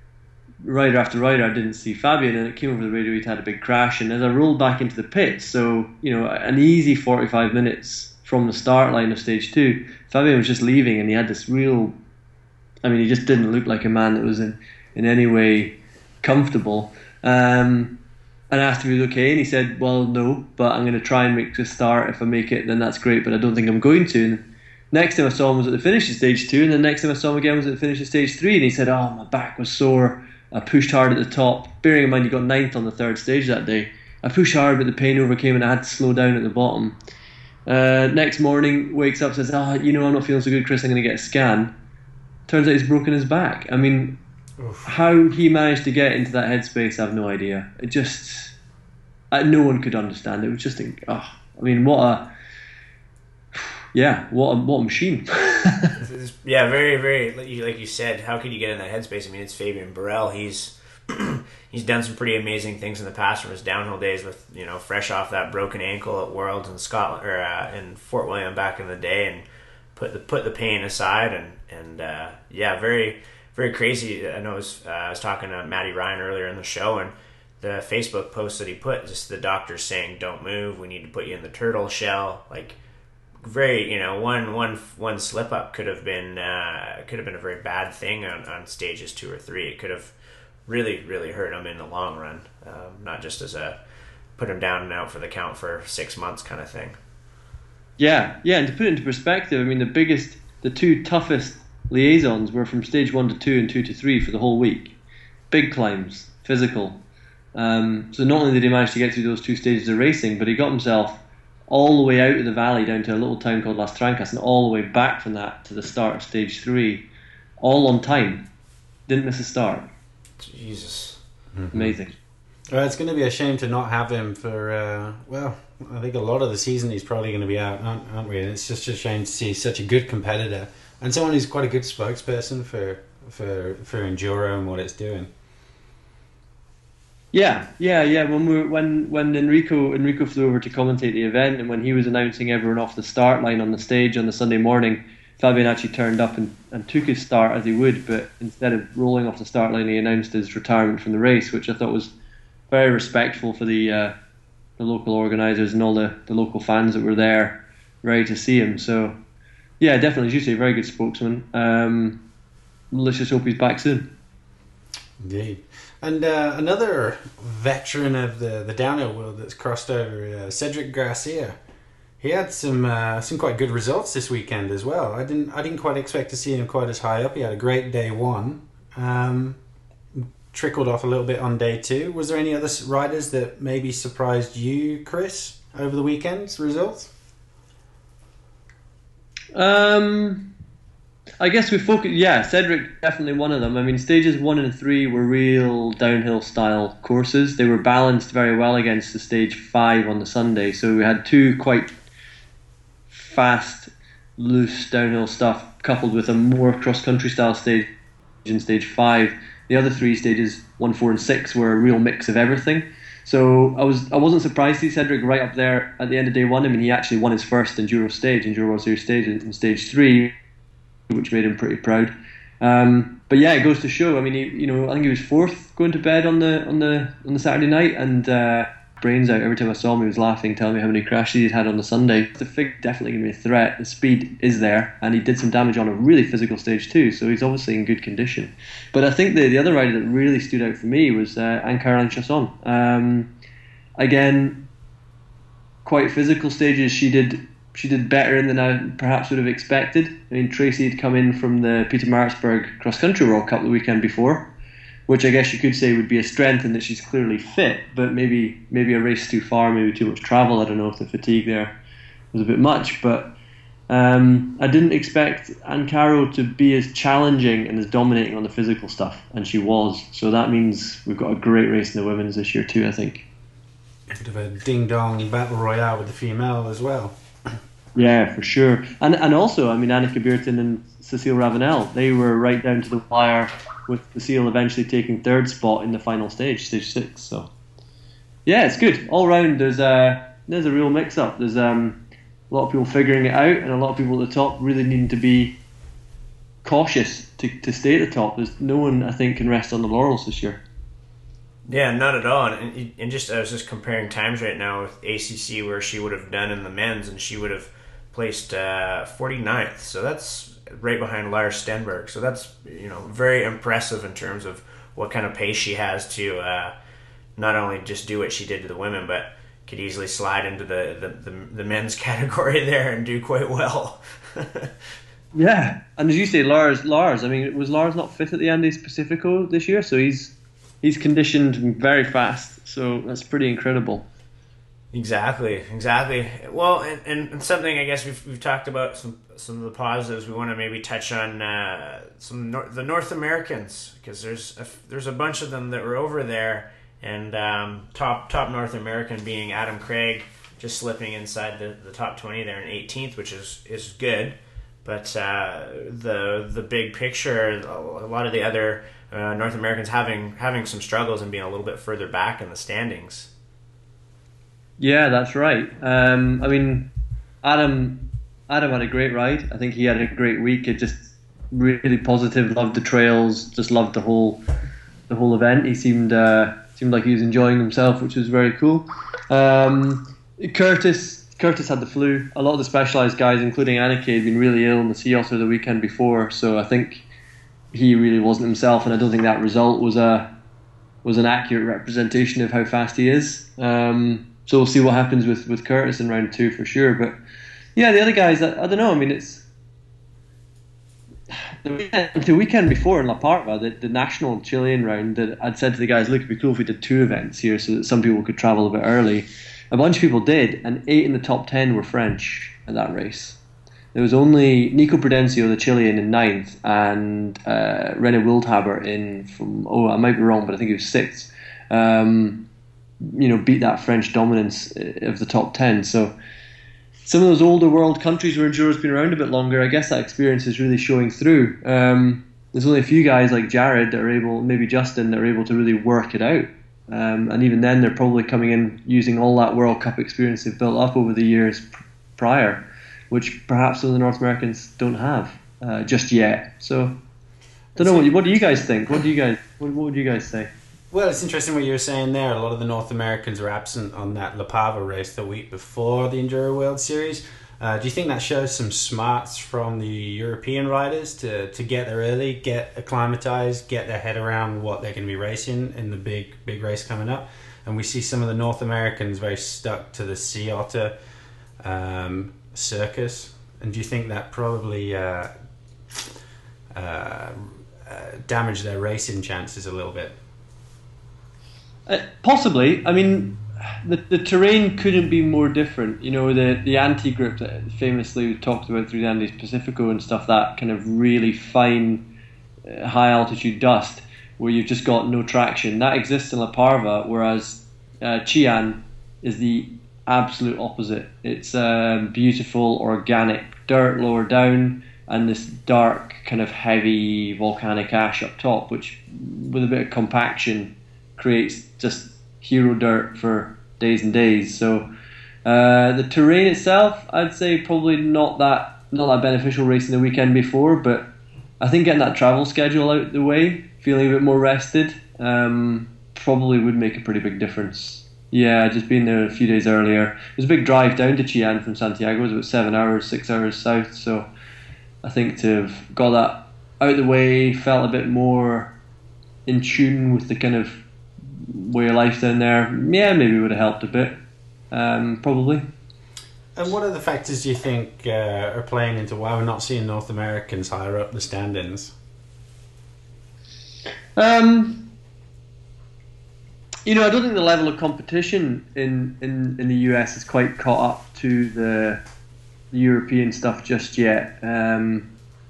rider after rider, I didn't see Fabian. And it came over the radio, he'd had a big crash. And as I rolled back into the pits, so, you know, an easy forty-five minutes from the start line of stage two, Fabian was just leaving, and he had this real, I mean, he just didn't look like a man that was in, in any way comfortable. Um, and I asked if he was okay, and he said, well, no, but I'm going to try and make the start. If I make it, then that's great, but I don't think I'm going to. And next time I saw him was at the finish of stage two, and the next time I saw him again was at the finish of stage three, and he said, oh, my back was sore, I pushed hard at the top. Bearing in mind he got ninth on the third stage that day. I pushed hard, but the pain overcame, and I had to slow down at the bottom. Uh, next morning, wakes up, says, oh, you know, I'm not feeling so good, Chris, I'm going to get a scan. Turns out he's broken his back. I mean, Oof. How he managed to get into that headspace, I have no idea. It just, I, no one could understand. It was just, oh, I mean, what a, yeah, what a, what a machine. Yeah, very, very, like you said, how could you get in that headspace? I mean, it's Fabian Burrell. He's he's done some pretty amazing things in the past from his downhill days with, you know, fresh off that broken ankle at Worlds in Scotland, or uh, in Fort William back in the day, and put the put the pain aside, and, and uh, yeah, very, very crazy. I know it was, uh, I was talking to Matty Ryan earlier in the show, and the Facebook post that he put, just the doctors saying, don't move, we need to put you in the turtle shell, like, very, you know, one one one slip up could have been uh, could have been a very bad thing on, on stages two or three. It could have really really hurt him in the long run, um, not just as a put him down and out for the count for six months kind of thing. Yeah, yeah, and to put it into perspective, I mean, the biggest, the two toughest liaisons were from stage one to two and two to three for the whole week. Big climbs, physical. Um, so not only did he manage to get through those two stages of racing, but he got himself all the way out of the valley down to a little town called Las Trancas, and all the way back from that to the start of stage three, all on time. Didn't miss a start. Jesus. Mm-hmm. Amazing. Well, it's going to be a shame to not have him for, uh, well, I think a lot of the season he's probably going to be out, aren't, aren't we? And it's just a shame to see such a good competitor and someone who's quite a good spokesperson for, for, for Enduro and what it's doing. Yeah, yeah, yeah. When we when when Enrico Enrico flew over to commentate the event, and when he was announcing everyone off the start line on the stage on the Sunday morning, Fabian actually turned up and, and took his start as he would, but instead of rolling off the start line, he announced his retirement from the race, which I thought was very respectful for the uh, the local organisers and all the, the local fans that were there, ready to see him. So, yeah, definitely, as you say, very good spokesman. Um, let's just hope he's back soon. Indeed. And uh, another veteran of the, the downhill world that's crossed over, uh, Cedric Garcia. He had some uh, some quite good results this weekend as well. I didn't I didn't quite expect to see him quite as high up. He had a great day one. Um, trickled off a little bit on day two. Was there any other riders that maybe surprised you, Chris, over the weekend's results? Um. I guess we focus. Yeah, Cedric definitely one of them. I mean, stages one and three were real downhill style courses. They were balanced very well against the stage five on the Sunday. So we had two quite fast, loose downhill stuff coupled with a more cross country style stage in stage five. The other three stages, one, four, and six, were a real mix of everything. So I was I wasn't surprised to see Cedric right up there at the end of day one. I mean, he actually won his first enduro stage, Enduro World Series stage in stage three, which made him pretty proud. Um, but yeah, it goes to show. I mean, he, you know, I think he was fourth going to bed on the on the on the Saturday night, and uh, brains out. Every time I saw him, he was laughing, telling me how many crashes he'd had on the Sunday. The fig definitely going to be a threat. The speed is there, and he did some damage on a really physical stage too. So he's obviously in good condition. But I think the the other rider that really stood out for me was uh, Anne-Caroline Chasson. Um, again, quite physical stages. She did. She did better than I perhaps would have expected. I mean, Tracy had come in from the Peter Maritzburg Cross Country World Cup the weekend before, which I guess you could say would be a strength in that she's clearly fit, but maybe maybe a race too far, maybe too much travel. I don't know if the fatigue there was a bit much, but um, I didn't expect Anne-Caro to be as challenging and as dominating on the physical stuff, and she was. So that means we've got a great race in the women's this year too, I think. A bit of a ding-dong battle royale with the female as well. Yeah, for sure. And and also, I mean, Annika Beerten and Cecile Ravenel, they were right down to the wire, with Cecile eventually taking third spot in the final stage, stage six. So, yeah, it's good. All round, there's a, there's a real mix-up. There's um, a lot of people figuring it out, and a lot of people at the top really needing to be cautious to, to stay at the top. There's no one, I think, can rest on the laurels this year. Yeah, not at all. And, and just I was just comparing times right now with A C C, where she would have done in the men's, and she would have placed uh, forty-ninth. So that's right behind Lars Stenberg. So that's, you know, very impressive in terms of what kind of pace she has to uh, not only just do what she did to the women, but could easily slide into the, the, the, the men's category there and do quite well. Yeah, and as you say, Lars, Lars, I mean, was Lars not fifth at the Andes Pacifico this year? So he's he's conditioned very fast. So that's pretty incredible. Exactly, exactly. Well, and, and, and something I guess we've we've talked about some some of the positives. We want to maybe touch on uh, some nor- the North Americans, because there's a, there's a bunch of them that were over there, and um, top top North American being Adam Craig, just slipping inside the, the top twenty there in eighteenth, which is is good. But uh, the the big picture, a lot of the other uh, North Americans having having some struggles and being a little bit further back in the standings. Yeah, that's right. Um, I mean, Adam Adam had a great ride. I think he had a great week. It just really positive. Loved the trails. Just loved the whole the whole event. He seemed uh, seemed like he was enjoying himself, which was very cool. Um, Curtis Curtis had the flu. A lot of the Specialized guys, including Anneke, had been really ill in the Sea Otter the weekend before. So I think he really wasn't himself, and I don't think that result was a was an accurate representation of how fast he is. Um, So we'll see what happens with, with Curtis in round two for sure. But yeah, the other guys, I, I don't know. I mean, it's the weekend, the weekend before in La Parva, the, the national Chilean round, that I'd said to the guys, look, it'd be cool if we did two events here so that some people could travel a bit early. A bunch of people did, and eight in the top ten were French at that race. There was only Nico Prudencio, the Chilean, in ninth, and uh, René Wildhaber in from, oh, I might be wrong, but I think he was sixth. Um, you know, beat that French dominance of the top ten. So some of those older world countries where Enduro's been around a bit longer, I guess that experience is really showing through. Um, there's only a few guys like Jared that are able, maybe Justin, that are able to really work it out. Um, and even then, they're probably coming in using all that World Cup experience they've built up over the years pr- prior, which perhaps some of the North Americans don't have uh, just yet. So, don't know, what, what do you guys think? What do you guys, what, what would you guys say? Well, it's interesting what you were saying there. A lot of the North Americans were absent on that La Pava race the week before the Enduro World Series. Uh, do you think that shows some smarts from the European riders to, to get there early, get acclimatized, get their head around what they're going to be racing in the big big race coming up? And we see some of the North Americans very stuck to the Sea Otter um, circus. And do you think that probably uh, uh, uh, damaged their racing chances a little bit? Uh, possibly. I mean, the, the terrain couldn't be more different. You know, the the anti-grip that famously we talked about through the Andes Pacifico and stuff, that kind of really fine, uh, high altitude dust where you've just got no traction, that exists in La Parva, whereas uh, Chillán is the absolute opposite. It's um, beautiful, organic dirt lower down, and this dark, kind of heavy volcanic ash up top, which, with a bit of compaction, creates just hero dirt for days and days. So uh, the terrain itself, I'd say probably not that not that beneficial racing the weekend before, but I think getting that travel schedule out the way, feeling a bit more rested, um, probably would make a pretty big difference. Yeah, just being there a few days earlier. It was a big drive down to Chillán from Santiago. It was about seven hours, six hours south. So I think to have got that out of the way, felt a bit more in tune with the kind of way of life down there. Yeah, maybe would have helped a bit. Um, probably. And what are the factors do you think uh, are playing into why we're not seeing North Americans higher up the standings? Um, you know, I don't think the level of competition in, in, in the U S is quite caught up to the, the European stuff just yet. Um,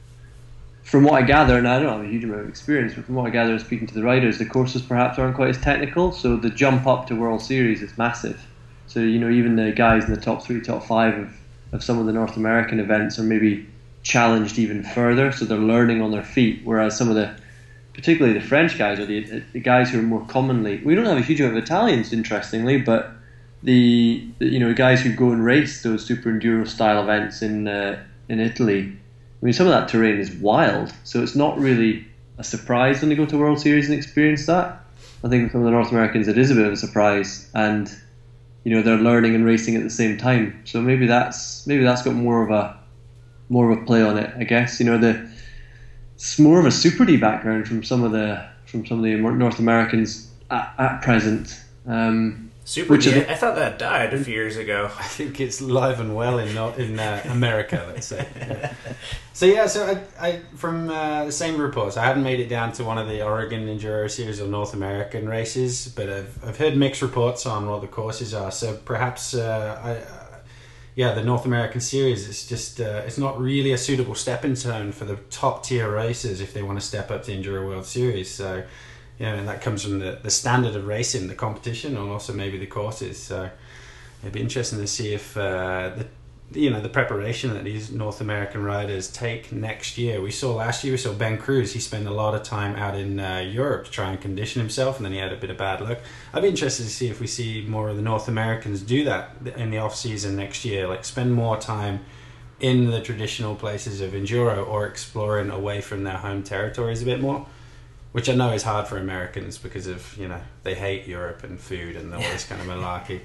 from what I gather, and I don't have a huge amount of experience, but from what I gather speaking to the riders, the courses perhaps aren't quite as technical, so the jump up to World Series is massive. So, you know, even the guys in the top three, top five of, of some of the North American events are maybe challenged even further, so they're learning on their feet, whereas some of the, particularly the French guys, or the, the guys who are more commonly, we don't have a huge amount of Italians, interestingly, but the, the you know, guys who go and race those super enduro style events in uh, in Italy, I mean, some of that terrain is wild, so it's not really a surprise when they go to World Series and experience that. I think for some of the North Americans it is a bit of a surprise, and you know, they're learning and racing at the same time. So maybe that's maybe that's got more of a more of a play on it, I guess. You know, the it's more of a Super D background from some of the from some of the North Americans at, at present. Um, Super D, I thought that died a few years ago. I think it's live and well in not in uh, America, let's say. Yeah. So yeah, so I, I from uh, the same reports, I hadn't made it down to one of the Oregon Enduro Series or North American races, but I've I've heard mixed reports on what the courses are. So perhaps, uh, I, uh, yeah, the North American Series is just uh, it's not really a suitable stepping stone for the top tier racers if they want to step up to Enduro World Series. So. Yeah, and that comes from the, the standard of racing, the competition, and also maybe the courses. So it'd be interesting to see if uh, the you know the preparation that these North American riders take next year. We saw last year, we saw Ben Cruz. He spent a lot of time out in uh, Europe to try and condition himself, and then he had a bit of bad luck. I'd be interested to see if we see more of the North Americans do that in the off season next year, like spend more time in the traditional places of enduro or exploring away from their home territories a bit more. Which I know is hard for Americans because of, you know, they hate Europe and food and all this kind of malarkey.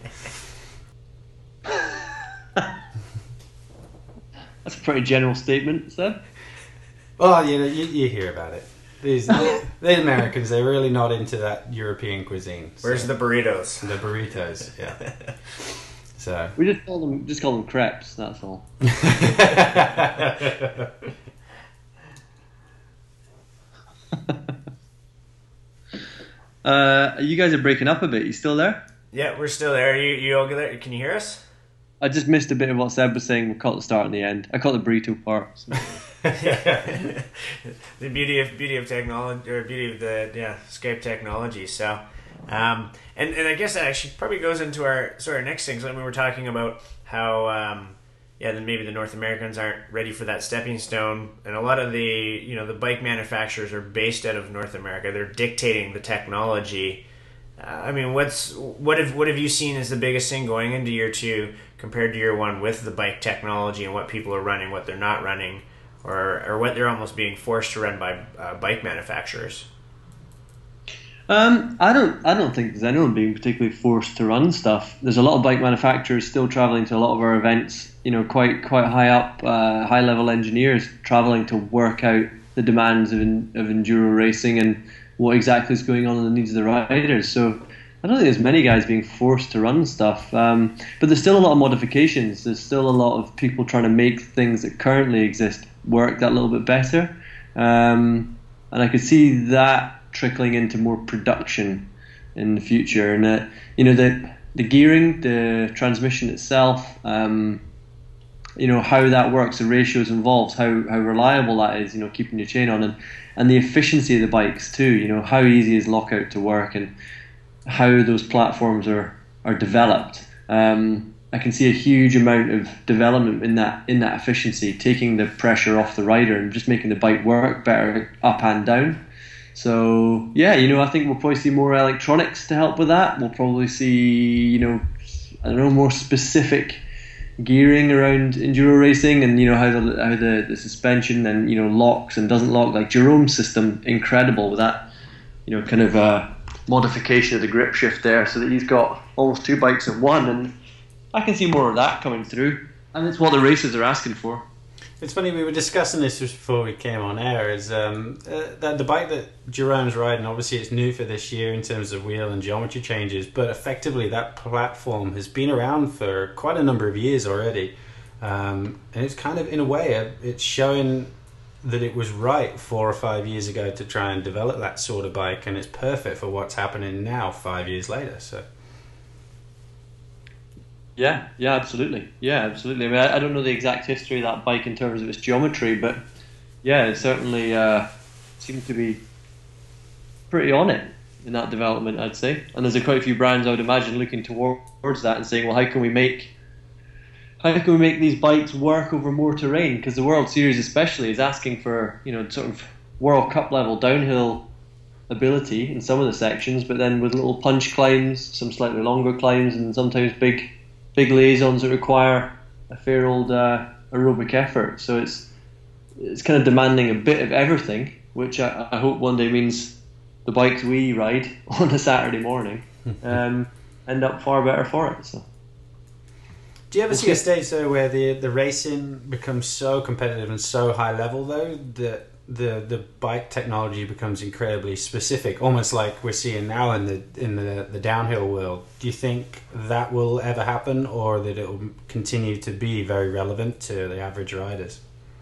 That's a pretty general statement, sir. Well, you know, you, you hear about it. These the Americans, they're really not into that European cuisine. So. Where's the burritos? The burritos, yeah. So we just call them just call them crepes. That's all. Uh, you guys are breaking up a bit. You still there? Yeah, we're still there. You you all there? Can you hear us? I just missed a bit of what Seb was saying. We caught the start and the end. I caught the burrito part. So. Yeah. The beauty of beauty of technology, or beauty of the yeah Skype technology. So, um, and and I guess that actually probably goes into our sort of next thing. So when we were talking about how um, yeah, then maybe the North Americans aren't ready for that stepping stone, and a lot of the you know the bike manufacturers are based out of North America. They're dictating the technology. Uh, I mean, what's what have what have you seen as the biggest thing going into year two compared to year one with the bike technology and what people are running, what they're not running, or or what they're almost being forced to run by uh, bike manufacturers? Um, I don't. I don't think there's anyone being particularly forced to run stuff. There's a lot of bike manufacturers still traveling to a lot of our events. You know, quite quite high up, uh, high level engineers traveling to work out the demands of of enduro racing and what exactly is going on in the needs of the riders. So I don't think there's many guys being forced to run stuff. Um, but there's still a lot of modifications. There's still a lot of people trying to make things that currently exist work that little bit better. Um, and I could see that trickling into more production in the future. And uh, you know, the the gearing, the transmission itself, um, you know, how that works, the ratios involved, how, how reliable that is, you know, keeping your chain on, and, and the efficiency of the bikes too, you know, how easy is lockout to work and how those platforms are, are developed. Um, I can see a huge amount of development in that in that efficiency, taking the pressure off the rider and just making the bike work better up and down. So yeah, you know, I think we'll probably see more electronics to help with that. We'll probably see, you know, I don't know, more specific gearing around enduro racing, and you know how the how the, the suspension and you know locks and doesn't lock. Like Jerome's system, incredible with that, you know, kind of uh, modification of the grip shift there, so that he's got almost two bikes in one, and I can see more of that coming through, and it's what the racers are asking for. It's funny, we were discussing this just before we came on air, is um, uh, that the bike that Jerome's riding, obviously it's new for this year in terms of wheel and geometry changes, but effectively that platform has been around for quite a number of years already. Um, and it's kind of, in a way, it's showing that it was right four or five years ago to try and develop that sort of bike, and it's perfect for what's happening now five years later. So. Yeah, yeah, absolutely. Yeah, absolutely. I mean, I, I don't know the exact history of that bike in terms of its geometry, but yeah, it certainly uh, seems to be pretty on it in that development, I'd say. And there's a quite a few brands, I would imagine, looking towards that and saying, well, how can we make how can we make these bikes work over more terrain? Because the World Series especially is asking for, you know, sort of World Cup level downhill ability in some of the sections, but then with little punch climbs, some slightly longer climbs, and sometimes big big liaisons that require a fair old uh, aerobic effort. So it's it's kind of demanding a bit of everything, which I, I hope one day means the bikes we ride on a Saturday morning um, end up far better for it. So. Do you ever see a stage though where the the racing becomes so competitive and so high level though that the the bike technology becomes incredibly specific, almost like we're seeing now in the in the the downhill world? Do you think that will ever happen, or that it will continue to be very relevant to the average riders?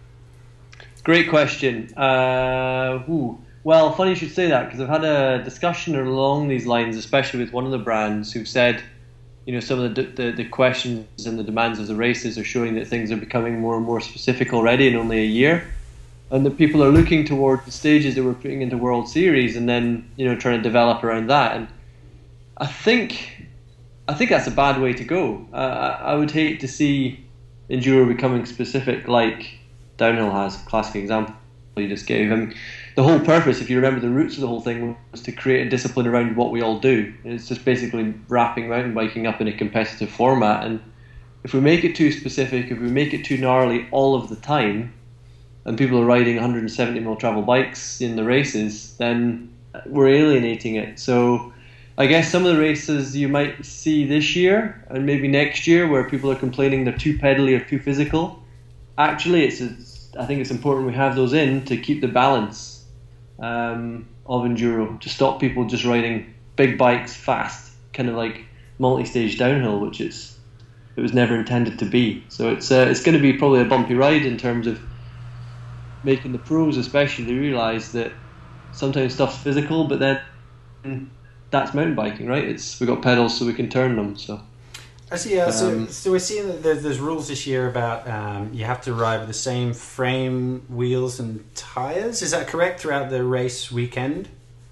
Great question. Uh, ooh. Well, funny you should say that, because I've had a discussion along these lines, especially with one of the brands who've said, you know, some of the, the the questions and the demands of the races are showing that things are becoming more and more specific already in only a year. And that people are looking toward the stages that we're putting into World Series, and then, you know, trying to develop around that. And I think, I think that's a bad way to go. Uh, I, I would hate to see enduro becoming specific like downhill has. Classic example you just gave. I mean, the whole purpose, if you remember the roots of the whole thing, was to create a discipline around what we all do. It's just basically wrapping mountain biking up in a competitive format. And if we make it too specific, if we make it too gnarly all of the time, and people are riding one hundred seventy mil travel bikes in the races, then we're alienating it. So I guess some of the races you might see this year and maybe next year where people are complaining they're too pedally or too physical, actually it's, it's I think it's important we have those in to keep the balance um, of enduro, to stop people just riding big bikes fast, kind of like multi-stage downhill, which is it was never intended to be. So it's uh, it's going to be probably a bumpy ride in terms of making the pros especially realise that sometimes stuff's physical, but then that's mountain biking, right? It's we've got pedals so we can turn them. So I see. Yeah, so, Um, so we're seeing that there's, there's rules this year about um, you have to ride with the same frame, wheels, and tires. Is that correct throughout the race weekend?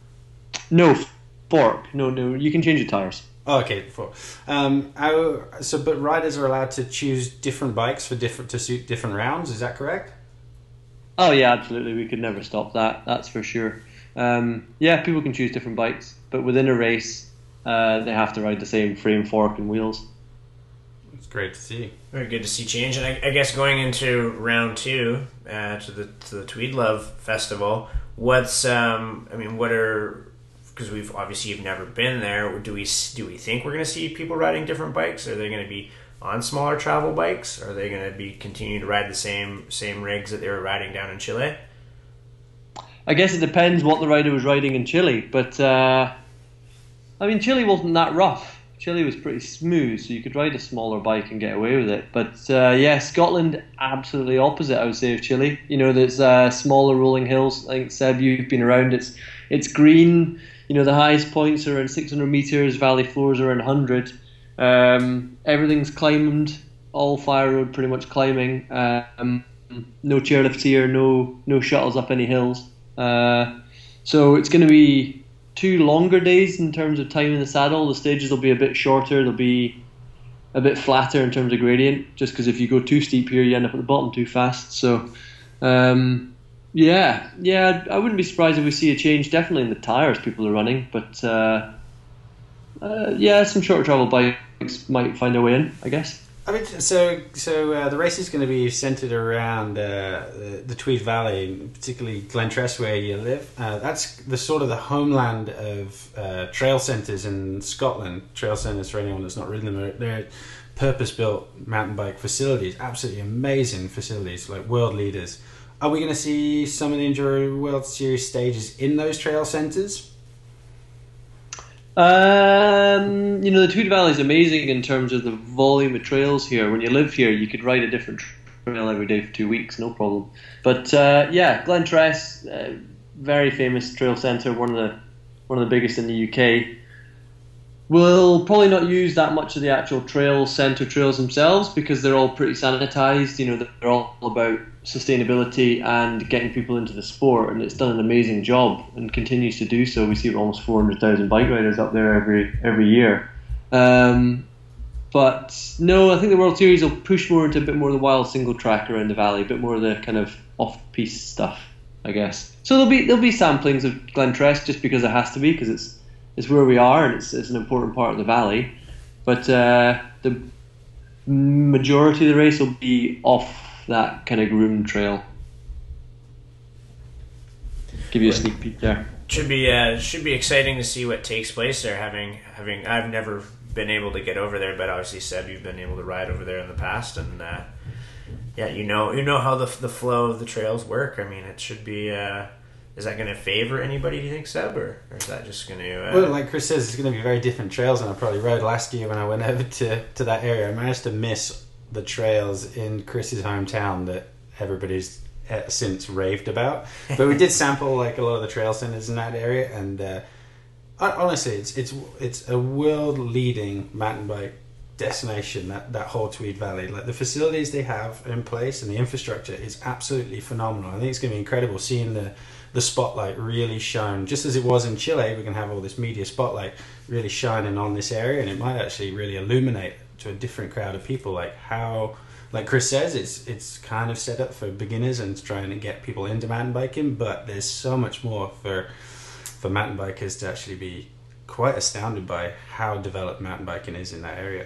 no fork, no, no. You can change your tires. Oh, okay. Four. Um, how, so, but riders are allowed to choose different bikes for different to suit different rounds. Is that correct? Oh yeah, absolutely. We could never stop that. That's for sure. Um, yeah, people can choose different bikes, but within a race, uh, they have to ride the same frame, fork, and wheels. It's great to see. Very good to see change. And I, I guess going into round two uh, to the to the Tweed Love Festival, what's um, I mean, what are, because we've obviously you've never been there. Do we do we think we're going to see people riding different bikes? Are they going to be on smaller travel bikes? Are they going to be continuing to ride the same same rigs that they were riding down in Chile? I guess it depends what the rider was riding in Chile, but uh, I mean, Chile wasn't that rough. Chile was pretty smooth, so you could ride a smaller bike and get away with it. But uh, yeah, Scotland, absolutely opposite, I would say, of Chile. You know, there's uh, smaller rolling hills. I think, Seb, you've been around. It's it's green. You know, the highest points are around six hundred meters. Valley floors are around one hundred. Um, everything's climbed, all fire road pretty much climbing. Um, no chairlifts here, no no shuttles up any hills. Uh, so it's going to be two longer days in terms of time in the saddle. The stages will be a bit shorter. They'll be a bit flatter in terms of gradient, just because if you go too steep here, you end up at the bottom too fast. So, um, yeah, yeah, I wouldn't be surprised if we see a change. Definitely in the tires people are running, but uh, uh, yeah, some shorter travel bikes might find their way in, I guess. I mean, so so uh, the race is going to be centered around uh, the, the Tweed Valley, particularly Glentress, where you live. Uh, that's the sort of the homeland of uh, trail centres in Scotland. Trail centres, for anyone that's not ridden them, they're purpose-built mountain bike facilities, absolutely amazing facilities, like world leaders. Are we going to see some of the Enduro World Series stages in those trail centres? Um, you know, the Tweed Valley is amazing in terms of the volume of trails here. When you live here, you could ride a different trail every day for two weeks, no problem. But uh, yeah, Glentress, uh, very famous trail centre, one of the one of the biggest in the U K. We'll probably not use that much of the actual trail centre trails themselves because they're all pretty sanitised. You know, they're all about sustainability and getting people into the sport, and it's done an amazing job and continues to do so. We see almost four hundred thousand bike riders up there every every year. Um, but no, I think the World Series will push more into a bit more of the wild single track around the valley, a bit more of the kind of off-piste stuff, I guess. So there'll be there'll be samplings of Glentress just because it has to be, because it's it's where we are and it's it's an important part of the valley. But uh, the majority of the race will be off that kind of groomed trail. Give you a sneak peek there. Should be uh, should be exciting to see what takes place there. Having having I've never been able to get over there, but obviously Seb, you've been able to ride over there in the past, and uh, yeah, you know you know how the the flow of the trails work. I mean, it should be. Uh, is that going to favor anybody? Do you think, Seb, or, or is that just going to? Uh... Well, like Chris says, it's going to be very different trails than I probably rode last year when I went over to to that area. I managed to miss the trails in Chris's hometown that everybody's uh, since raved about, but we did sample like a lot of the trail centers in that area, and uh, honestly, it's it's it's a world leading mountain bike destination. That that whole Tweed Valley, like the facilities they have in place and the infrastructure is absolutely phenomenal. I think it's going to be incredible seeing the the spotlight really shone, just as it was in Chile. We can have all this media spotlight really shining on this area, and it might actually really illuminate to a different crowd of people. Like how, like Chris says, it's it's kind of set up for beginners and trying to get people into mountain biking, but there's so much more for for mountain bikers to actually be quite astounded by how developed mountain biking is in that area.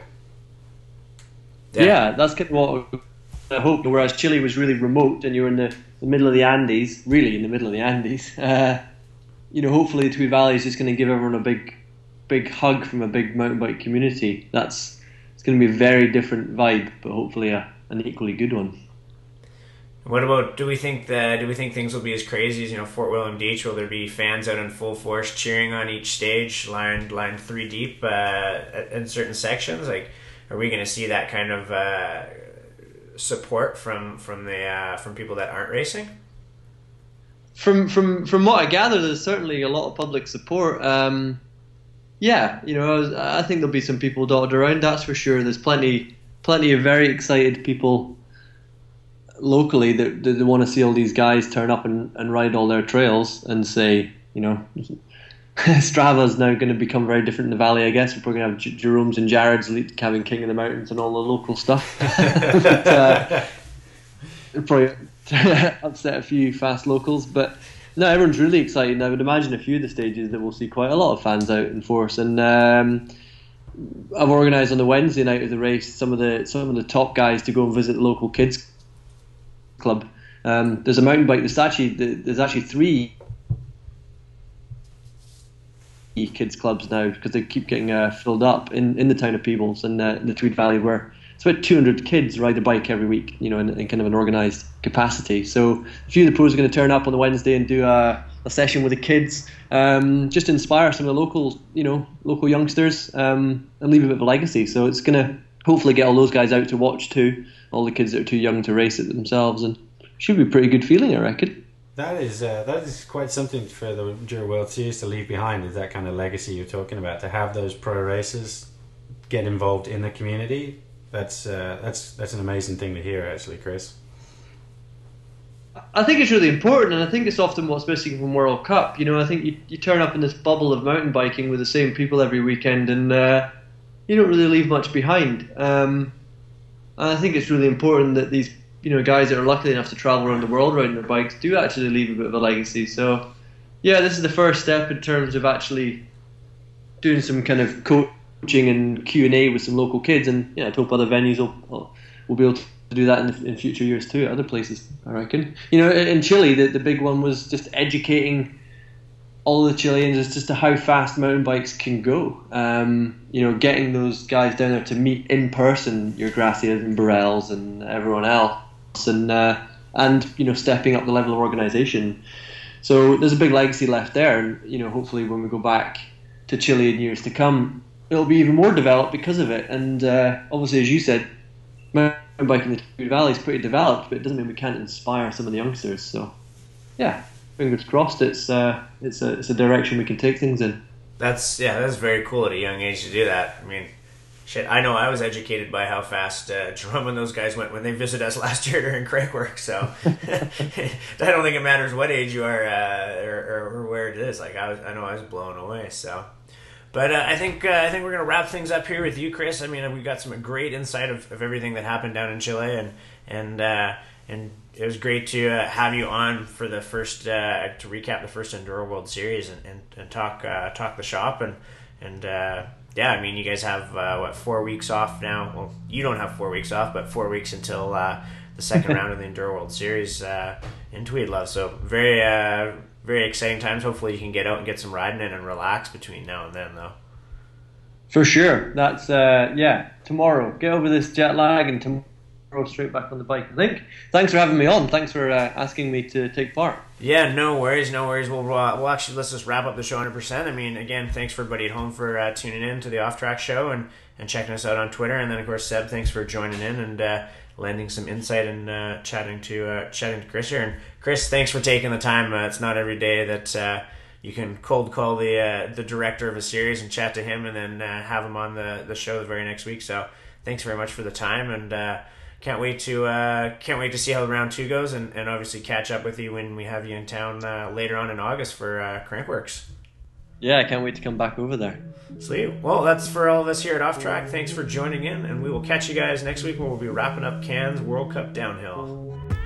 Yeah, yeah that's kind of what I hope. Whereas Chile was really remote and you're in the, the middle of the Andes, really in the middle of the Andes, uh, you know, hopefully the Tweed Valley is just going to give everyone a big, big hug from a big mountain bike community. That's It's going to be a very different vibe, but hopefully a, an equally good one. What about, do we think that, do we think things will be as crazy as, you know, Fort William Beach? Will there be fans out in full force cheering on each stage, lined lined three deep uh, in certain sections? Like, are we going to see that kind of uh, support from from the uh, from people that aren't racing? From from from what I gather, there's certainly a lot of public support. Um, yeah, you know, I think there'll be some people dotted around. That's for sure. There's plenty plenty of very excited people locally that, that, that want to see all these guys turn up and, and ride all their trails and say, you know, Strava's now going to become very different in the valley, I guess. We're probably going to have J- Jerome's and Jared's elite cabin king of the mountains and all the local stuff. but, uh, it'll probably upset a few fast locals, but no, everyone's really excited. And I would imagine a few of the stages that we'll see quite a lot of fans out in force. And um, I've organised on the Wednesday night of the race some of the some of the top guys to go and visit the local kids club. Um, there's a mountain bike. There's actually there's actually three kids clubs now because they keep getting uh, filled up in, in the town of Peebles and uh, in the Tweed Valley, where it's about two hundred kids ride a bike every week, you know, in, in kind of an organised capacity. So a few of the pros are going to turn up on the Wednesday and do a, a session with the kids, um, just to inspire some of the local, you know, local youngsters, um, and leave a bit of a legacy. So it's going to hopefully get all those guys out to watch too, all the kids that are too young to race it themselves, and should be a pretty good feeling, I reckon. That is uh, that is quite something for the Enduro World Series to leave behind, is that kind of legacy you're talking about, to have those pro racers get involved in the community. That's uh, that's that's an amazing thing to hear, actually, Chris. I think it's really important, and I think it's often what's missing from World Cup. You know, I think you, you turn up in this bubble of mountain biking with the same people every weekend, and uh, you don't really leave much behind. Um, and I think it's really important that these, you know, guys that are lucky enough to travel around the world riding their bikes do actually leave a bit of a legacy. So, yeah, this is the first step in terms of actually doing some kind of coaching and Q and A with some local kids, and yeah, I hope other venues will will be able to to do that in, in future years too, at other places, I reckon. You know, in Chile, the, the big one was just educating all the Chileans as just to how fast mountain bikes can go. Um, you know, getting those guys down there to meet in person your Gracias and Burrells and everyone else, and uh, and you know, stepping up the level of organisation. So there's a big legacy left there, and you know, hopefully when we go back to Chile in years to come, it'll be even more developed because of it. And uh, obviously, as you said, mountain biking in the Tui Valley is pretty developed, but it doesn't mean we can't inspire some of the youngsters. So, yeah, fingers crossed. It's uh, it's a it's a direction we can take things in. That's yeah, that's very cool at a young age to do that. I mean, shit, I know I was educated by how fast uh, Jerome and those guys went when they visited us last year during Craigwork. So, I don't think it matters what age you are uh, or, or where it is. Like I was, I know I was blown away. So. But uh, I think uh, I think we're gonna wrap things up here with you, Chris. I mean, we got some great insight of, of everything that happened down in Chile, and and uh, and it was great to uh, have you on for the first uh, to recap the first Enduro World Series and, and, and talk uh, talk the shop and and uh, yeah, I mean, you guys have uh, what four weeks off now. Well, you don't have four weeks off, but four weeks until uh, the second round of the Enduro World Series uh, in Tweedlove. So very. Uh, Very exciting times. Hopefully you can get out and get some riding in and relax between now and then, though. For sure. That's, uh, yeah, tomorrow. Get over this jet lag and tomorrow straight back on the bike, I think. Thanks for having me on. Thanks for uh, asking me to take part. Yeah, no worries, no worries. We'll, uh, we'll actually, let's just wrap up the show one hundred percent. I mean, again, thanks for everybody at home for uh, tuning in to the Off Track Show and, and checking us out on Twitter. And then, of course, Seb, thanks for joining in and uh, lending some insight and uh, chatting to uh, chatting to Chris here. And Chris, thanks for taking the time. Uh, it's not every day that uh, you can cold call the uh, the director of a series and chat to him, and then uh, have him on the, the show the very next week. So thanks very much for the time, and uh, can't wait to uh, can't wait to see how round two goes, and, and obviously catch up with you when we have you in town uh, later on in August for uh, Crankworks. Yeah, I can't wait to come back over there. Sweet. Well, that's for all of us here at Off Track. Thanks for joining in, and we will catch you guys next week when we'll be wrapping up Cannes World Cup Downhill.